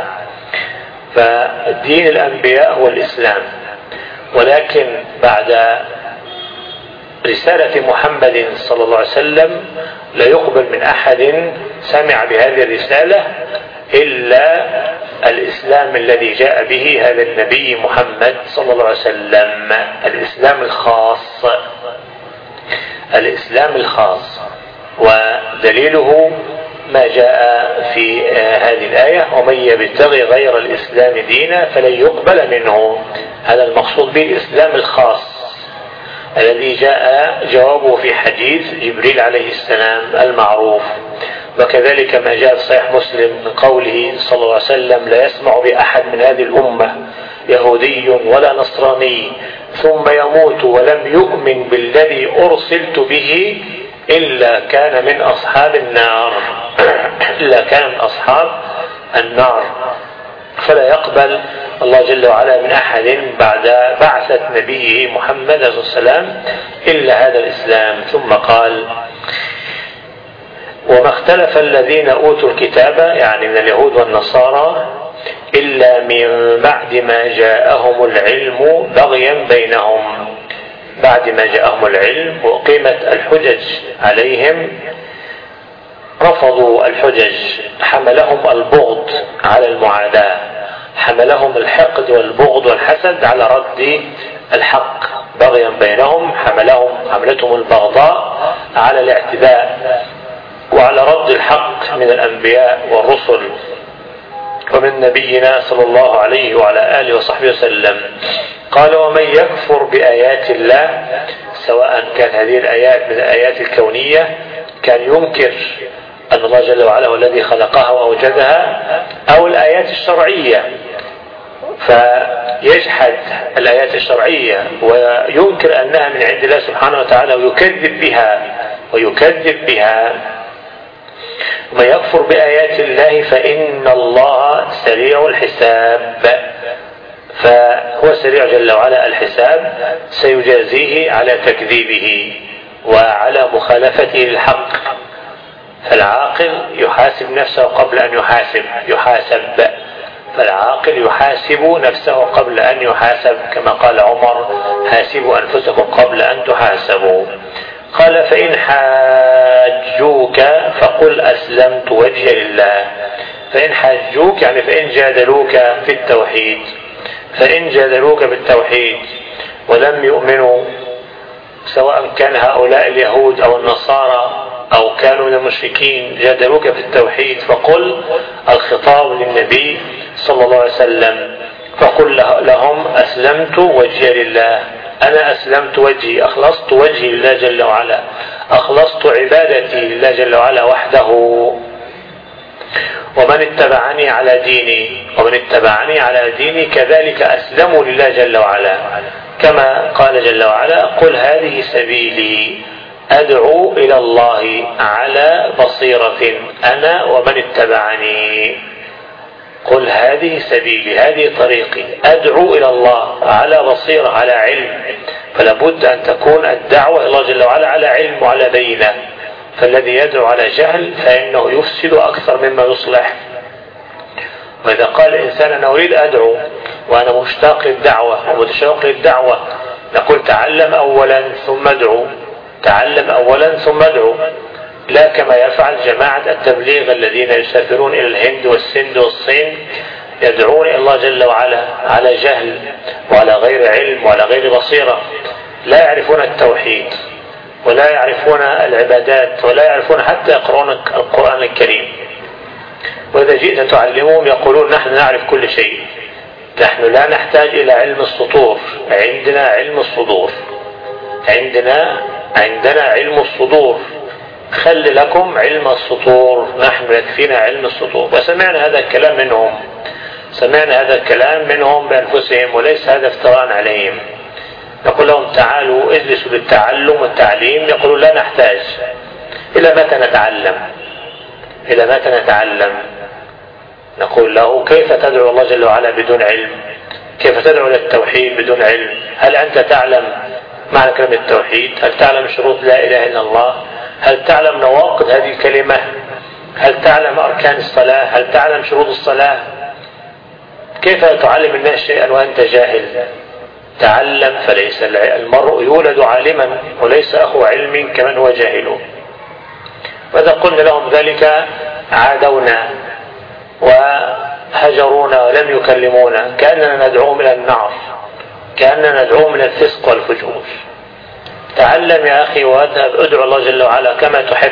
فدين الأنبياء هو الإسلام، ولكن بعد رسالة محمد صلى الله عليه وسلم لا يقبل من أحد سمع بهذه الرسالة إلا الإسلام الذي جاء به هذا النبي محمد صلى الله عليه وسلم، الإسلام الخاص، الإسلام الخاص. ودليله ما جاء في هذه الآية: ومن يبتغي غير الإسلام دينا فلن يقبل منه. هذا المقصود به الإسلام الخاص الذي جاء جوابه في حديث جبريل عليه السلام المعروف. وكذلك ما جاء في صحيح مسلم من قوله صلى الله عليه وسلم: لا يسمع بأحد من هذه الأمة يهودي ولا نصراني ثم يموت ولم يؤمن بالذي أرسلت به إلا كان من أصحاب النار، إلا كان من أصحاب النار. فلا يقبل الله جل وعلا من أحد بعد بعثة نبيه محمد صلى الله عليه وسلم إلا هذا الإسلام. ثم قال: وما اختلف الذين أوتوا الكتاب، يعني من اليهود والنصارى، إلا من بعد ما جاءهم العلم بغيا بينهم. بعد ما جاءهم العلم وقيمت الحجج عليهم رفضوا الحجج، حملهم البغض على المعاداة، حملهم الحقد والبغض والحسد على رد الحق بغيا بينهم، حملتهم البغضاء على الاعتداء وعلى رد الحق من الأنبياء والرسل ومن نبينا صلى الله عليه وعلى آله وصحبه وسلم. قال: ومن يكفر بآيات الله، سواء كان هذه الآيات من الآيات الكونية، كان ينكر أن الله جل وعلا هو الذي خلقها وأوجدها، أو الآيات الشرعية فيجحد الآيات الشرعية وينكر أنها من عند الله سبحانه وتعالى ويكذب بها. ومن يكفر بآيات الله فإن الله سريع الحساب، فهو سريع جل وعلا الحساب، سيجازيه على تكذيبه وعلى مخالفته للحق. فالعاقل يحاسب نفسه قبل أن يحاسب، فالعاقل يحاسب نفسه قبل أن يحاسب، كما قال عمر: حاسبوا أنفسكم قبل أن تحاسبوا. قال: فإن حاجوك فقل أسلمت وجهي لله. فإن حاجوك يعني فإن جادلوك في التوحيد، فإن جادلوك بالتوحيد ولم يؤمنوا، سواء كان هؤلاء اليهود أو النصارى أو كانوا من المشركين، جادلوك في التوحيد، فقل، الخطاب للنبي صلى الله عليه وسلم، فقل لهم: أسلمت وجهي لله، أنا أسلمت وجهي، أخلصت وجهي لله جل وعلا، أخلصت عبادتي لله جل وعلا وحده. ومن اتبعني على ديني كذلك أسلموا لله جل وعلا، كما قال جل وعلا: قل هذه سبيلي أدعو إلى الله على بصيرة أنا ومن اتبعني. قل هذه سبيلي، هذه طريقي، أدعو إلى الله على بصيرة، على علم. فلا بد أن تكون الدعوة إلى الله جل وعلا على علم وعلى بينة. فالذي يدعو على جهل فإنه يفسد أكثر مما يصلح. وإذا قال الإنسان: أنا أريد أدعو وأنا مشتاق للدعوة ومتشوق للدعوة، نقول: تعلم أولا ثم ادعو، تعلم أولا ثم ادعو، لا كما يفعل جماعة التبليغ الذين يسافرون إلى الهند والسند والصين، يدعون إلى الله جل وعلا على جهل وعلى غير علم وعلى غير بصيرة، لا يعرفون التوحيد ولا يعرفون العبادات ولا يعرفون حتى يقرؤون القرآن الكريم. وإذا جئت تعلمهم يقولون: نحن نعرف كل شيء، نحن لا نحتاج إلى علم السطور، عندنا علم الصدور، عندنا علم الصدور، خل لكم علم السطور، نحن يكفينا علم السطور. وسمعنا هذا الكلام منهم بأنفسهم، وليس هذا افتراء عليهم. نقول لهم: تعالوا اجلسوا للتعلم والتعليم، يقولون: لا نحتاج. إلى متى نتعلم؟ نقول له: كيف تدعو الله جل وعلا بدون علم؟ كيف تدعو للتوحيد بدون علم؟ هل أنت تعلم معنى كلمة التوحيد؟ هل تعلم شروط لا إله إلا الله؟ هل تعلم نواقض هذه الكلمة؟ هل تعلم أركان الصلاة؟ هل تعلم شروط الصلاة؟ كيف تعلم الناس شيئا وأنت جاهل؟ تعلم، فليس المرء يولد عالما وليس أخو علم كمن هو جاهل. وإذا قلنا لهم ذلك عادونا وهجرونا ولم يكلمونا، كأننا ندعوهم إلى النار، كأننا ندعوهم إلى الفسق والفجور. تعلم يا أخي واذهب ادعو الله جل وعلا كما تحب،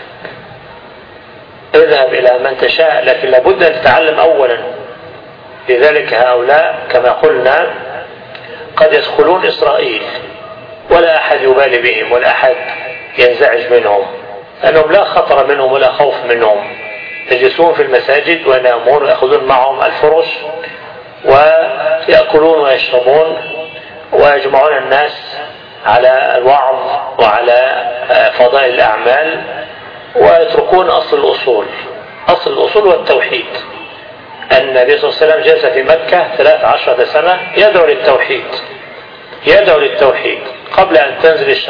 اذهب إلى من تشاء، لكن لابد أن تتعلم أولا. لذلك هؤلاء كما قلنا قد يدخلون إسرائيل ولا أحد يبالي بهم ولا أحد ينزعج منهم، لأنهم لا خطر منهم ولا خوف منهم، يجلسون في المساجد وينامون ويأخذون معهم الفرش ويأكلون ويشربون ويجمعون الناس على الوعظ وعلى فضائل الأعمال، ويتركون أصل الأصول والتوحيد. النبي صلى الله عليه وسلم جلس في مكة 13 سنة يدعو للتوحيد قبل أن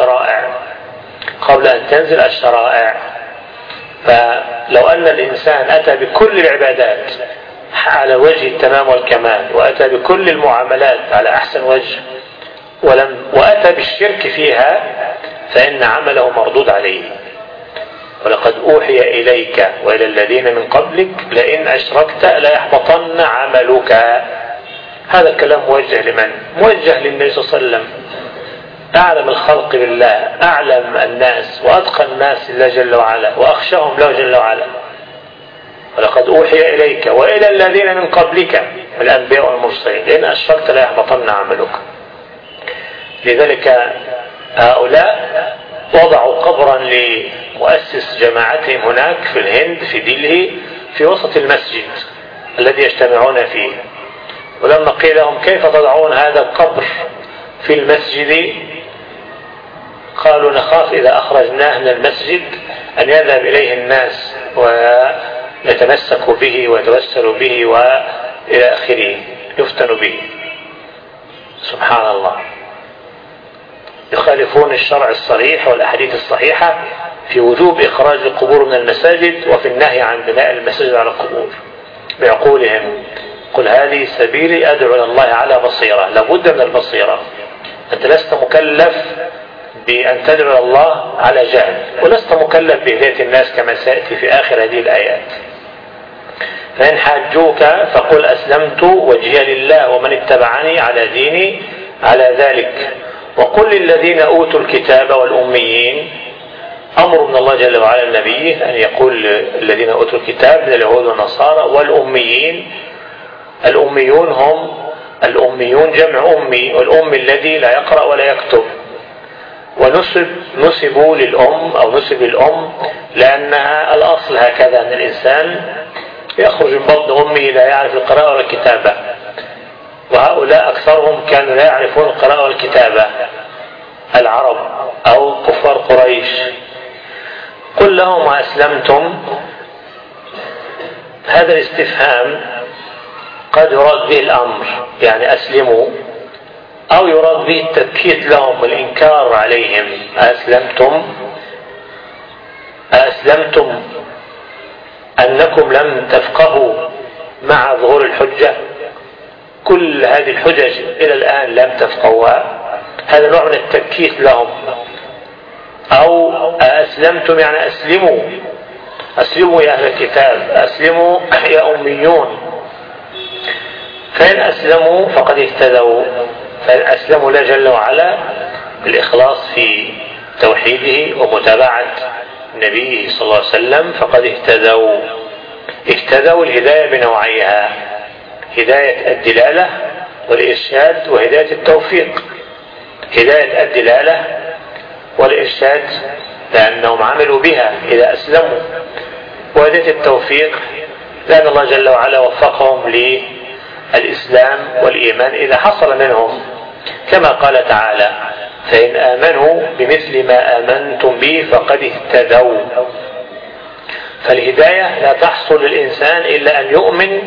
تنزل الشرائع. فلو أن الإنسان أتى بكل العبادات على وجه التمام والكمال، وأتى بكل المعاملات على أحسن وجه، وأتى بالشرك فيها، فإن عمله مردود عليه. ولقد أوحي إليك وإلى الذين من قبلك لئن أشركت ليحبطن عملك. هذا الكلام موجه لمن؟ موجه للنبي صلى الله عليه وسلم، أعلم الخلق بالله، أعلم الناس وأتقى الناس لله جل وعلا وأخشاهم له جل وعلا. ولقد أوحي إليك وإلى الذين من قبلك من الأنبياء والمرسلين لئن أشركت ليحبطن عملك. لذلك هؤلاء وضعوا قبرا لمؤسس جماعتهم هناك في الهند في ديلهي في وسط المسجد الذي يجتمعون فيه. ولما قيل لهم: كيف تضعون هذا القبر في المسجد؟ قالوا: نخاف إذا أخرجناه من المسجد أن يذهب إليه الناس ويتمسكوا به ويتوسلوا به وإلى آخره، يفتنوا به. سبحان الله، يخالفون الشرع الصريح والأحاديث الصحيحة في وجوب إخراج القبور من المساجد وفي النهي عن بناء المساجد على القبور بعقولهم. قل هذه سبيلي أدعو إلى الله على بصيرة. لابد من البصيرة. أنت لست مكلف بأن تدعو إلى الله على جهل، ولست مكلف بهداية الناس كما سيأتي في آخر هذه الآيات. فإن حاجوك فقل أسلمت وجهي لله ومن اتبعني على ديني على ذلك. وقل للذين أوتوا الكتاب والأميين، أمر من الله جل وعلا النبي أن يقول الذين أوتوا الكتاب من اليهود والنصارى والأميين. الأميون هم الأميون جمع أمي، والأمي الذي لا يقرأ ولا يكتب. ونسبوا للأم أو نسب الأم لأنها الأصل هكذا، أن الإنسان يخرج من بطن أمه لا يعرف القراءة ولا الكتابة، وهؤلاء أكثرهم كانوا لا يعرفون القراءة والكتابة، العرب أو كفار قريش. قل لهم أسلمتم. هذا الاستفهام قد يراد به الأمر، يعني أسلموا، أو يراد به التأكيد لهم والإنكار عليهم. أسلمتم أنكم لم تفقهوا مع ظهور الحجة، كل هذه الحجج إلى الآن لم تفقهوها. هذا نوع من التأكيد لهم. أو أسلمتم يعني أسلموا يا أهل الكتاب، أسلموا يا أميون. فإن أسلموا فقد اهتدوا. فإن أسلموا الله جل وعلا بالإخلاص في توحيده ومتابعة نبيه صلى الله عليه وسلم فقد اهتدوا. الهداية بنوعيها: هداية الدلالة والإرشاد، وهداية التوفيق. هداية الدلالة والإرشاد لأنهم عملوا بها إذا أسلموا، وهداية التوفيق لأن الله جل وعلا وفقهم للإسلام والإيمان إذا حصل منهم، كما قال تعالى: فإن آمنوا بمثل ما آمنتم به فقد اهتدوا. فالهداية لا تحصل للإنسان إلا أن يؤمن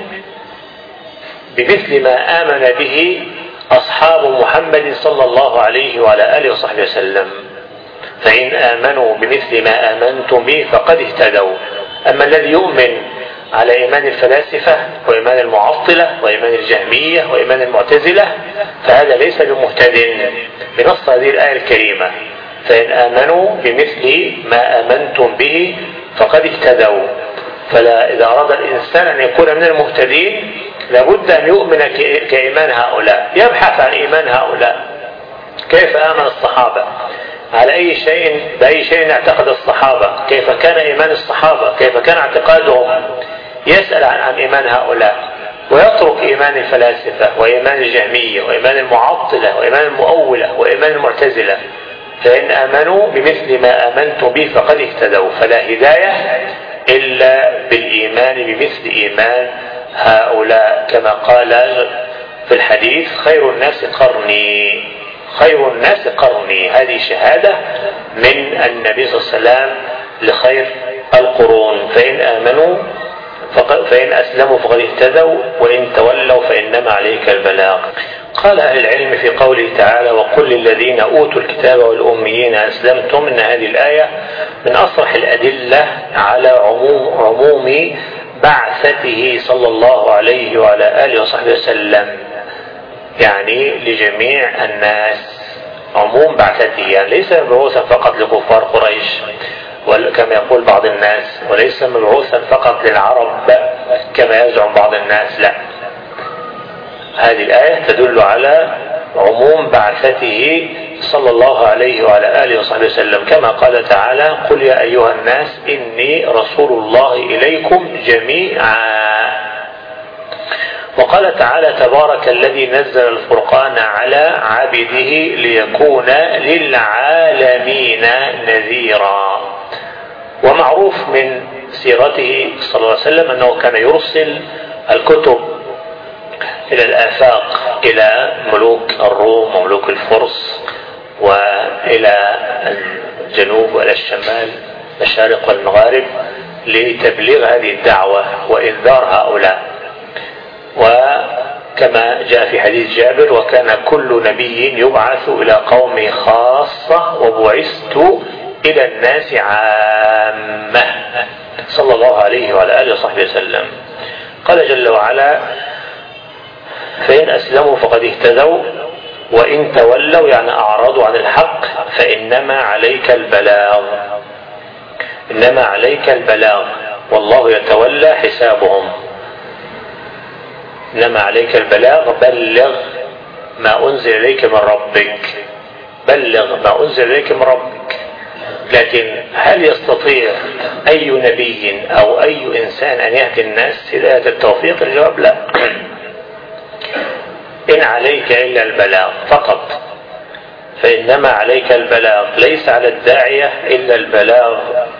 بمثل ما آمن به أصحاب محمد صلى الله عليه وعلى آله وصحبه وسلم. فإن آمنوا بمثل ما آمنتم به فقد اهتدوا. أما الذي يؤمن على إيمان الفلاسفة وإيمان المعطلة وإيمان الجهمية وإيمان المعتزلة فهذا ليس بمهتد بنص هذه الآية الكريمة: فإن آمنوا بمثل ما آمنتم به فقد اهتدوا. فلا إذا أراد الإنسان أن يكون من المهتدين لابد أن يؤمن كإيمان هؤلاء، يبحث عن إيمان هؤلاء. كيف آمن الصحابة؟ على بأي شيء اعتقد الصحابة؟ كيف كان إيمان الصحابة؟ كيف كان اعتقادهم؟ يسأل عن إيمان هؤلاء ويترك إيمان الفلاسفة وإيمان الجهمية وإيمان المعطلة وإيمان المؤولة وإيمان المعتزلة. فإن آمنوا بمثل ما آمنتم به فقد اهتدوا. فلا هداية إلا بالإيمان بمثل إيمان هؤلاء، كما قال في الحديث: خير الناس قرني، خير الناس قرني. هذه شهادة من النبي صلى الله عليه وسلم لخير القرون. فإن أسلموا فقد اهتدوا وإن تولوا فإنما عليك البلاغ. قال أهل العلم في قوله تعالى: وقل للذين أوتوا الكتاب والأميين أسلمتم، إن هذه الآية من أصرح الأدلة على عموم بعثته صلى الله عليه وعلى آله وصحبه وسلم، يعني لجميع الناس. عموم بعثته يعني ليس مبعوثا فقط لكفار قريش كما يقول بعض الناس، وليس مبعوثا فقط للعرب كما يزعم بعض الناس، لا. هذه الآية تدل على عموم بعثته صلى الله عليه وعلى آله وصحبه وسلم، كما قال تعالى: قل يا أيها الناس إني رسول الله إليكم جميعا. وقال تعالى: تبارك الذي نزل الفرقان على عبده ليكون للعالمين نذيرا. ومعروف من سيرته صلى الله عليه وسلم أنه كان يرسل الكتب إلى الآفاق، إلى ملوك الروم وملوك الفرس وإلى الجنوب وإلى الشمال، المشارق والمغارب، لتبليغ هذه الدعوة وإنذار هؤلاء. وكما جاء في حديث جابر: وكان كل نبي يبعث إلى قومه خاصة وبعثت إلى الناس عامة، صلى الله عليه وعلى آله وصحبه وسلم. قال جل وعلا: فإن أسلموا فقد اهتدوا وإن تولوا يعني أعرضوا عن الحق فإنما عليك البلاغ. إنما عليك البلاغ والله يتولى حسابهم. إنما عليك البلاغ، بلغ ما أنزل إليك من ربك، بلغ ما أنزل إليك من ربك. لكن هل يستطيع أي نبي أو أي إنسان أن يهدي الناس هداية التوفيق؟ الجواب لا. إن عليك إلا البلاغ فقط، فإنما عليك البلاغ، ليس على الداعية إلا البلاغ.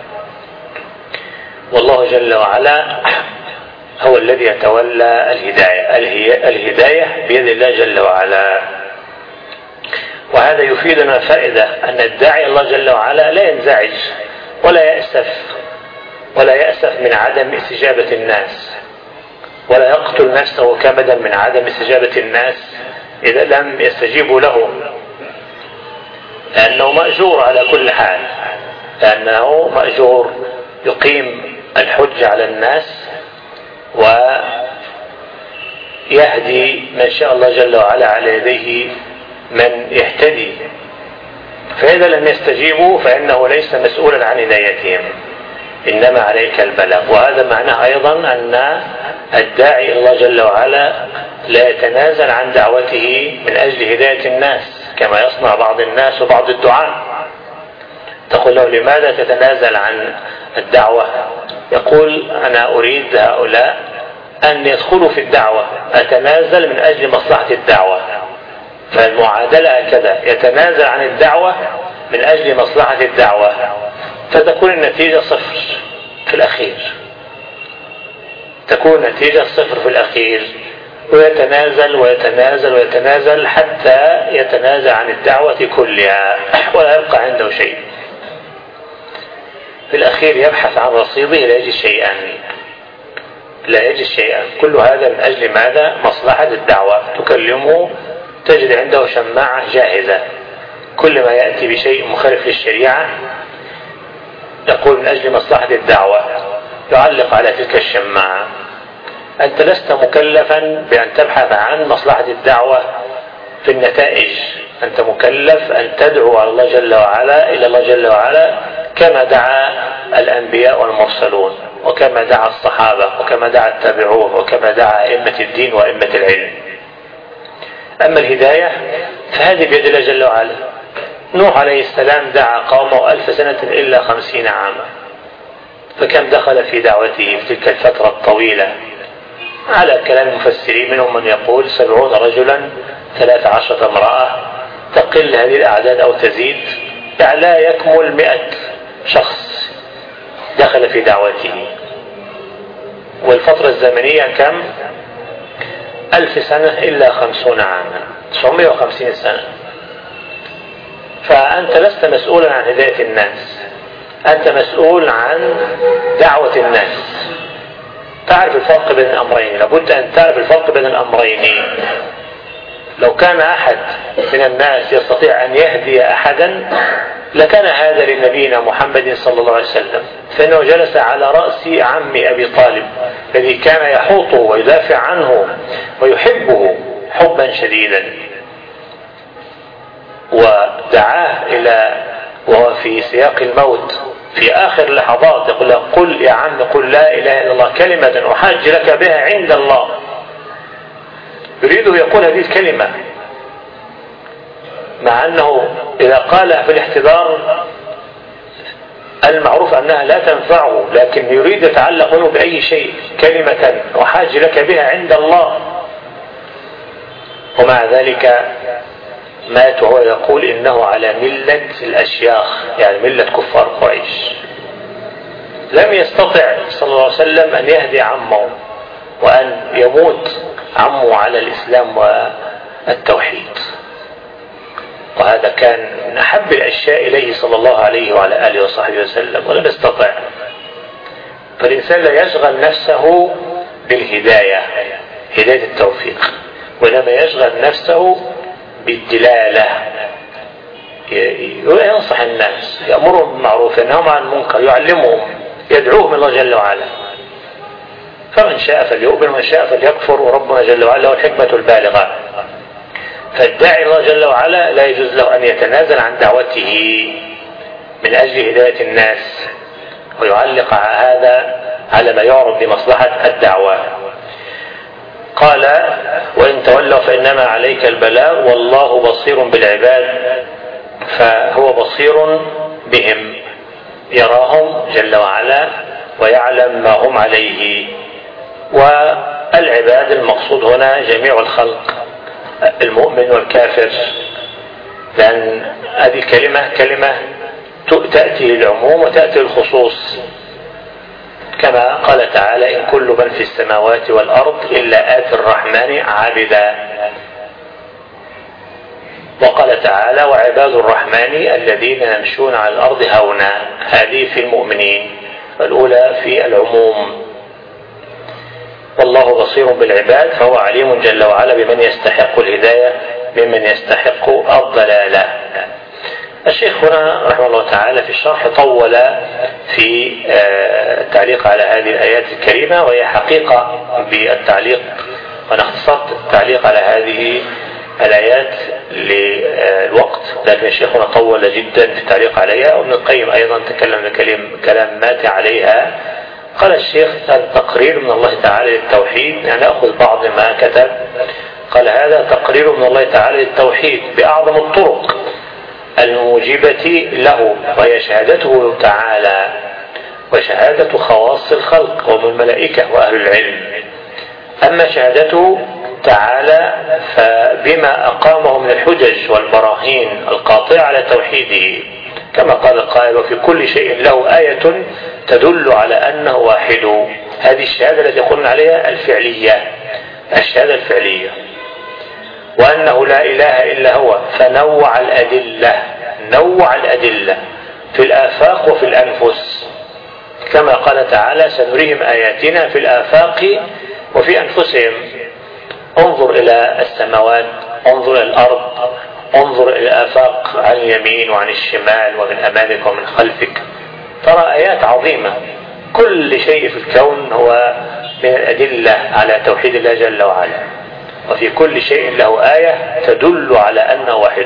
والله جل وعلا هو الذي يتولى الهداية، الهداية بيد الله جل وعلا. وهذا يفيدنا فائدة أن الداعي الله جل وعلا لا ينزعج ولا يأسف من عدم استجابة الناس، ولا يقتل نفسه كمدا من عدم استجابة الناس إذا لم يستجيبوا له، لأنه مأجور على كل حال، لأنه مأجور يقيم الحج على الناس ويهدي من شاء الله جل وعلا على يديه من يهتدي. فإذا لم يستجيبوا فإنه ليس مسؤولا عن هدايتهم، إنما عليك البلاغ. وهذا معناه أيضا أن الداعي الله جل وعلا لا يتنازل عن دعوته من أجل هداية الناس كما يصنع بعض الناس وبعض الدعاة. تقول له لماذا تتنازل عن الدعوة؟ يقول أنا أريد هؤلاء أن يدخلوا في الدعوة، أتنازل من أجل مصلحة الدعوة. فالمعادلة هكذا، يتنازل عن الدعوة من أجل مصلحة الدعوة، فتكون النتيجة صفر في الأخير، تكون نتيجة صفر في الأخير، ويتنازل ويتنازل ويتنازل حتى يتنازل عن الدعوة كلها ولا يبقى عنده شيء. في الأخير يبحث عن رصيده لا يجد شيئا، لا يجد شيئا. كل هذا من أجل ماذا؟ مصلحة الدعوة. تكلمه تجد عنده شماعة جاهزة، كل ما يأتي بشيء مخالف للشريعة يقول من أجل مصلحة الدعوة، يعلق على تلك الشماعة. أنت لست مكلفا بأن تبحث عن مصلحة الدعوة في النتائج، أنت مكلف أن تدعو على الله جل وعلا إلى الله جل وعلا كما دعا الأنبياء والمرسلون، وكما دعا الصحابة، وكما دعا التابعون، وكما دعا أئمة الدين وأئمة العلم. أما الهداية فهذه بيد الله جل وعلا. نوح عليه السلام دعا قومه 1000 سنة إلا 50 عاما، فكم دخل في دعوته في تلك الفترة الطويلة؟ على كلام المفسرين منهم من يقول 70 رجلا 13 امرأة، تقل هذه الأعداد أو تزيد، يعني لا يكمل 100 شخص دخل في دعوته. والفترة الزمنية كم؟ 1000 سنة إلا 50 عاما، 950 سنة. فأنت لست مسؤولا عن هداية الناس، أنت مسؤول عن دعوة الناس. تعرف الفرق بين الأمرين، لابد أن تعرف الفرق بين الأمرين. لو كان أحد من الناس يستطيع أن يهدي أحدا لكان هذا لنبينا محمد صلى الله عليه وسلم، فإنه جلس على رأس عم أبي طالب الذي كان يحوطه ويدافع عنه ويحبه حبا شديدا، ودعاه إلى وهو في سياق الموت في آخر لحظات يقول له قل يا عم قل لا إله إلا الله كلمة أحاج لك بها عند الله. يريده يقول هذه الكلمة، مع أنه إذا قالها في الاحتضار المعروف أنها لا تنفعه، لكن يريد يتعلق منه بأي شيء، كلمة أحاج لك بها عند الله. ومع ذلك مات وهو يقول إنه على ملة الأشياخ، يعني ملة كفار قريش. لم يستطع صلى الله عليه وسلم أن يهدي عمه وأن يموت عمه على الإسلام والتوحيد، وهذا كان من أحب الأشياء إليه صلى الله عليه وعلى آله وصحبه وسلم، ولم يستطع. فالإنسان لا يشغل نفسه بالهداية، هداية التوفيق، وإنما يشغل نفسه بالدلالة. ينصح الناس، يأمرهم بالمعروف، ينهاهم عن المنكر، يعلمهم، يدعوهم الله جل وعلا. فمن شاء فليؤمن ومن شاء فليكفر، وربنا جل وعلا له الحكمة البالغة. فالداعي الله جل وعلا لا يجوز له أن يتنازل عن دعوته من أجل هداية الناس ويعلق هذا على ما يعرف بمصلحة الدعوة. قال: وإن تولوا فإنما عليك البلاغ والله بصير بالعباد. فهو بصير بهم، يراهم جل وعلا ويعلم ما هم عليه. والعباد المقصود هنا جميع الخلق، المؤمن والكافر، لأن هذه الكلمة كلمة تأتي للعموم وتأتي للخصوص، كما قال تعالى: إن كل من في السماوات والأرض إلا آتي الرحمن عابدا. وقال تعالى: وعباد الرحمن الذين يمشون على الأرض هونا. هذه في المؤمنين، الأولى في العموم. والله بصير بالعباد، فهو عليم جل وعلا بمن يستحق الهداية ممن يستحق الضلالة. الشيخ هنا رحمه الله تعالى في الشرح طول في التعليق على هذه الآيات الكريمة، وهي حقيقة بالتعليق، وأنا اختصرت التعليق على هذه الآيات للوقت، لكن الشيخ هنا طول جدا في التعليق عليها. وابن القيم أيضا تكلم كلام مات عليها. قال الشيخ: هذا تقرير من الله تعالى للتوحيد. يعني نأخذ بعض ما كتب. قال: هذا تقرير من الله تعالى للتوحيد بأعظم الطرق الموجبة له، وهي شهادته تعالى وشهادة خواص الخلق ومن الملائكة وأهل العلم. أما شهادته تعالى فبما أقامه من الحجج والبراهين القاطعة على توحيده، كما قال القائل: وفي كل شيء له آية تدل على أنه واحد. هذه الشهادة التي قلنا عليها الفعلية، الشهادة الفعلية. وأنه لا إله إلا هو، فنوع الأدلة، نوع الأدلة في الآفاق وفي الأنفس، كما قال تعالى: سنريهم آياتنا في الآفاق وفي أنفسهم. انظر إلى السماوات، انظر إلى الأرض، انظر إلى الآفاق عن اليمين وعن الشمال ومن أمامك ومن خلفك، ترى آيات عظيمة. كل شيء في الكون هو من الأدلة على توحيد الله جل وعلا، وفي كل شيء له آية تدل على أنه واحد.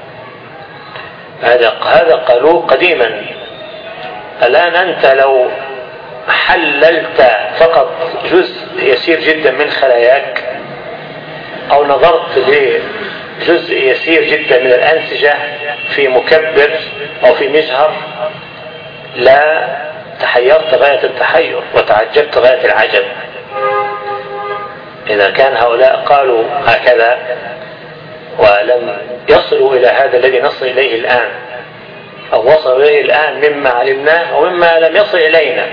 هذا قالوه قديما. الآن أنت لو حللت فقط جزء يسير جدا من خلاياك، أو نظرت لجزء يسير جدا من الأنسجة في مكبر أو في مجهر، لا تحيرت غاية التحير وتعجبت غاية العجب. إذا كان هؤلاء قالوا هكذا ولم يصلوا إلى هذا الذي نصل إليه الآن، أو وصلوا إليه الآن مما علمناه ومما لم يصل إلينا،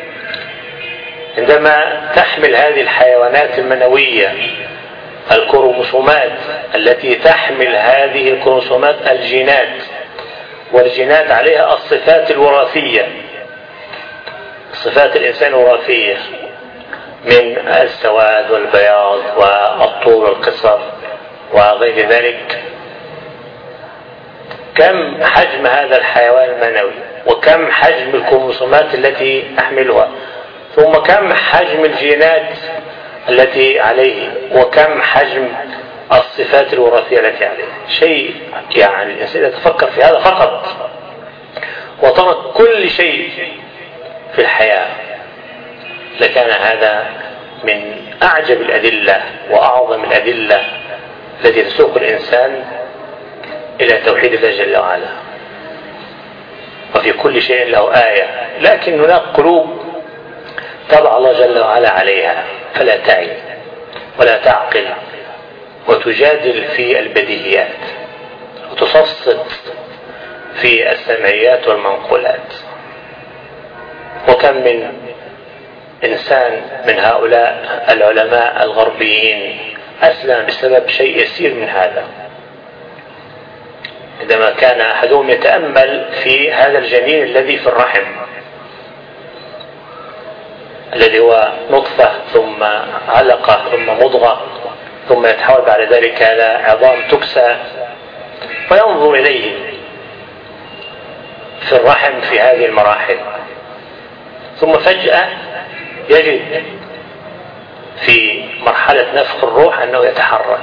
عندما تحمل هذه الحيوانات المنوية الكروموسومات التي تحمل هذه الكروموسومات الجينات، والجينات عليها الصفات الوراثية، صفات الإنسان الوراثية من السواد والبياض والطول والقصر وغير ذلك. كم حجم هذا الحيوان المنوي، وكم حجم الكروموسومات التي تحملها، ثم كم حجم الجينات التي عليه، وكم حجم الصفات الوراثية التي عليه. شيء يعني الإنسان يتفكر في هذا فقط وترك كل شيء في الحياة لكان هذا من أعجب الأدلة وأعظم الأدلة التي تسوق الإنسان إلى توحيد الله جل وعلا. وفي كل شيء له آية، لكن هناك قلوب طبع الله جل وعلا عليها فلا تعي ولا تعقل، وتجادل في البديهيات وتصفصف في السمعيات والمنقولات. وكم من إنسان من هؤلاء العلماء الغربيين أسلم بسبب شيء يسير من هذا، عندما كان أحدهم يتأمل في هذا الجنين الذي في الرحم، الذي هو نطفة ثم علقة ثم مضغة ثم يتحول بعد ذلك إلى عظام تكسى، وينظر إليه في الرحم في هذه المراحل، ثم فجأة يجد في مرحلة نفخ الروح أنه يتحرك،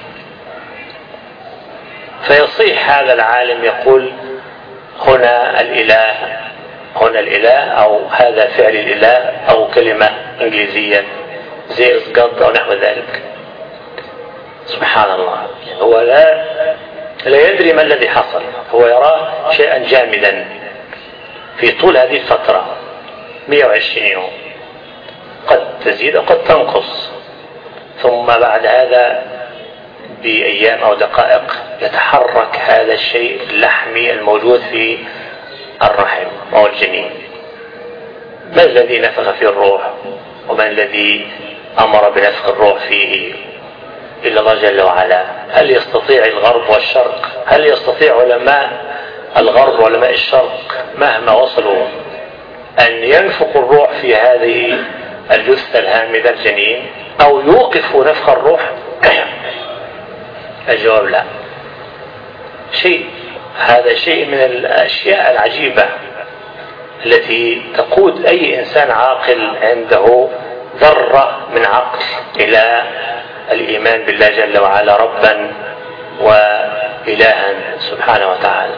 فيصيح هذا العالم يقول هنا الإله أو هذا فعل الإله أو كلمة إنجليزية زي اسقط أو نحو ذلك. سبحان الله، هو لا يدري ما الذي حصل، هو يرى شيئا جامدا في طول هذه الفترة 120 يوم، قد تزيد وقد تنقص، ثم بعد هذا بأيام أو دقائق يتحرك هذا الشيء اللحمي الموجود في الرحم أو الجنين. ما الذي نفخ فيه الروح ومن الذي أمر بنفخ الروح فيه إلا الله جل وعلا؟ هل يستطيع الغرب والشرق، هل يستطيع علماء الغرب وعلماء الشرق مهما وصلوا أن ينفخوا الروح في هذه الجثة الهامدة الجنين أو يوقفوا نفخ الروح؟ الجواب لا. هذا شيء من الأشياء العجيبة التي تقود أي إنسان عاقل عنده ذرة من عقل إلى الإيمان بالله جل وعلا ربا وإلها سبحانه وتعالى.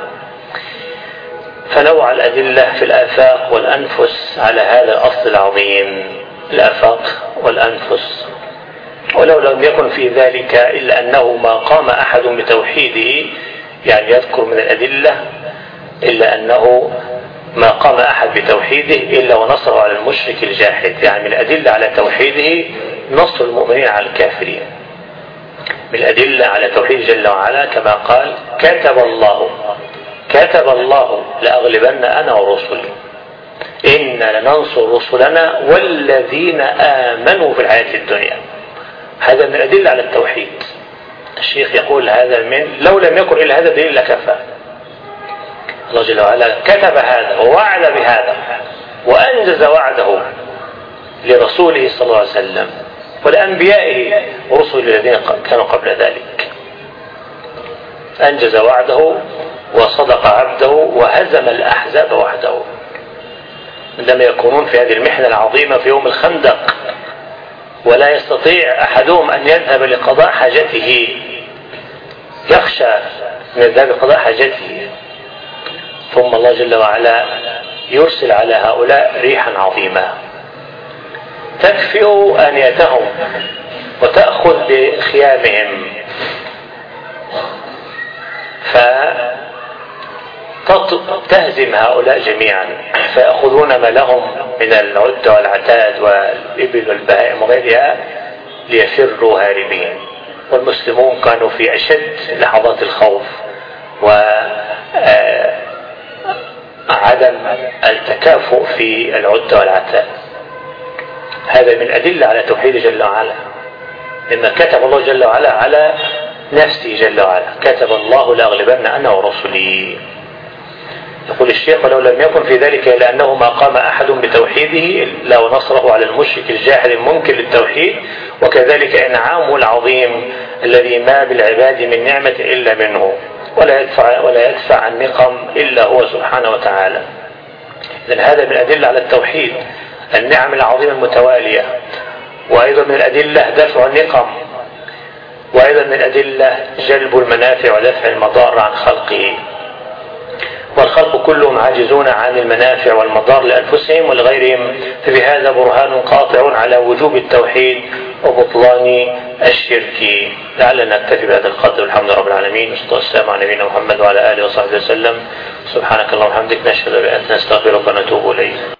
فنوع الأدلة في الآفاق والأنفس على هذا الأصل العظيم، الآفاق والأنفس. ولو لم يكن في ذلك إلا أنه ما قام أحد بتوحيده، يعني يذكر من الأدلة إلا أنه ما قام أحد بتوحيده إلا ونصره على المشرك الجاحد. يعني من الأدلة على توحيده نصر المؤمنين على الكافرين، من الأدلة على توحيد جل وعلا كما قال كتب الله لأغلبن أنا ورسلي إنا لننصر رسلنا والذين آمنوا في الحياة الدنيا. هذا من الأدلة على التوحيد. الشيخ يقول هذا لو لم يكن إلا هذا دليل لكفى. الله جل وعلا كتب هذا ووعد بهذا وأنجز وعده لرسوله صلى الله عليه وسلم ولأنبيائه ورسل الذين كانوا قبل ذلك. أنجز وعده وصدق عبده وهزم الأحزاب وحده. عندما يكونون في هذه المحنة العظيمة في يوم الخندق ولا يستطيع أحدهم أن يذهب لقضاء حاجته، يخشى من الذهاب لقضاء حاجته، ثم الله جل وعلا يرسل على هؤلاء ريحا عظيمة تكفئ آنيتهم وتأخذ بخيامهم، فتهزم هؤلاء جميعا فيأخذون ما لهم من العدة والعتاد والإبل والبهائم وغيرها ليفروا هاربين. والمسلمون كانوا في أشد لحظات الخوف وعدم التكافؤ في العدة والعتاد. هذا من أدلة على توحيد جل وعلا، لما كتب الله جل وعلا على نفسه جل وعلا كتب الله لأغلبن أنا ورسلي. يقول الشيخ ولو لم يكن في ذلك إلا أنه ما قام أحد بتوحيده إلا ونصره على المشرك الجاحد المنكر للتوحيد، وكذلك إنعامه العظيم الذي ما بالعباد من نعمة إلا منه ولا يدفع عن نقم إلا هو سبحانه وتعالى. إذن هذا من الأدلة على التوحيد، النعم العظيمة المتوالية، وأيضا من الأدلة دفع النقم، وأيضا من الأدلة جلب المنافع ودفع المضار عن خلقه. والخلق كلهم عاجزون عن المنافع والمضار لأنفسهم ولغيرهم، ففي هذا برهان قاطع على وجوب التوحيد وبطلان الشرك. لعلنا نكتفي بهذا القدر. الحمد لله رب العالمين، والصلاة والسلام على نبينا محمد وعلى آله وصحبه وسلم. سبحانك اللهم وبحمدك، نشهد أن لا إله إلا أنت، نستغفرك ونتوب إليك.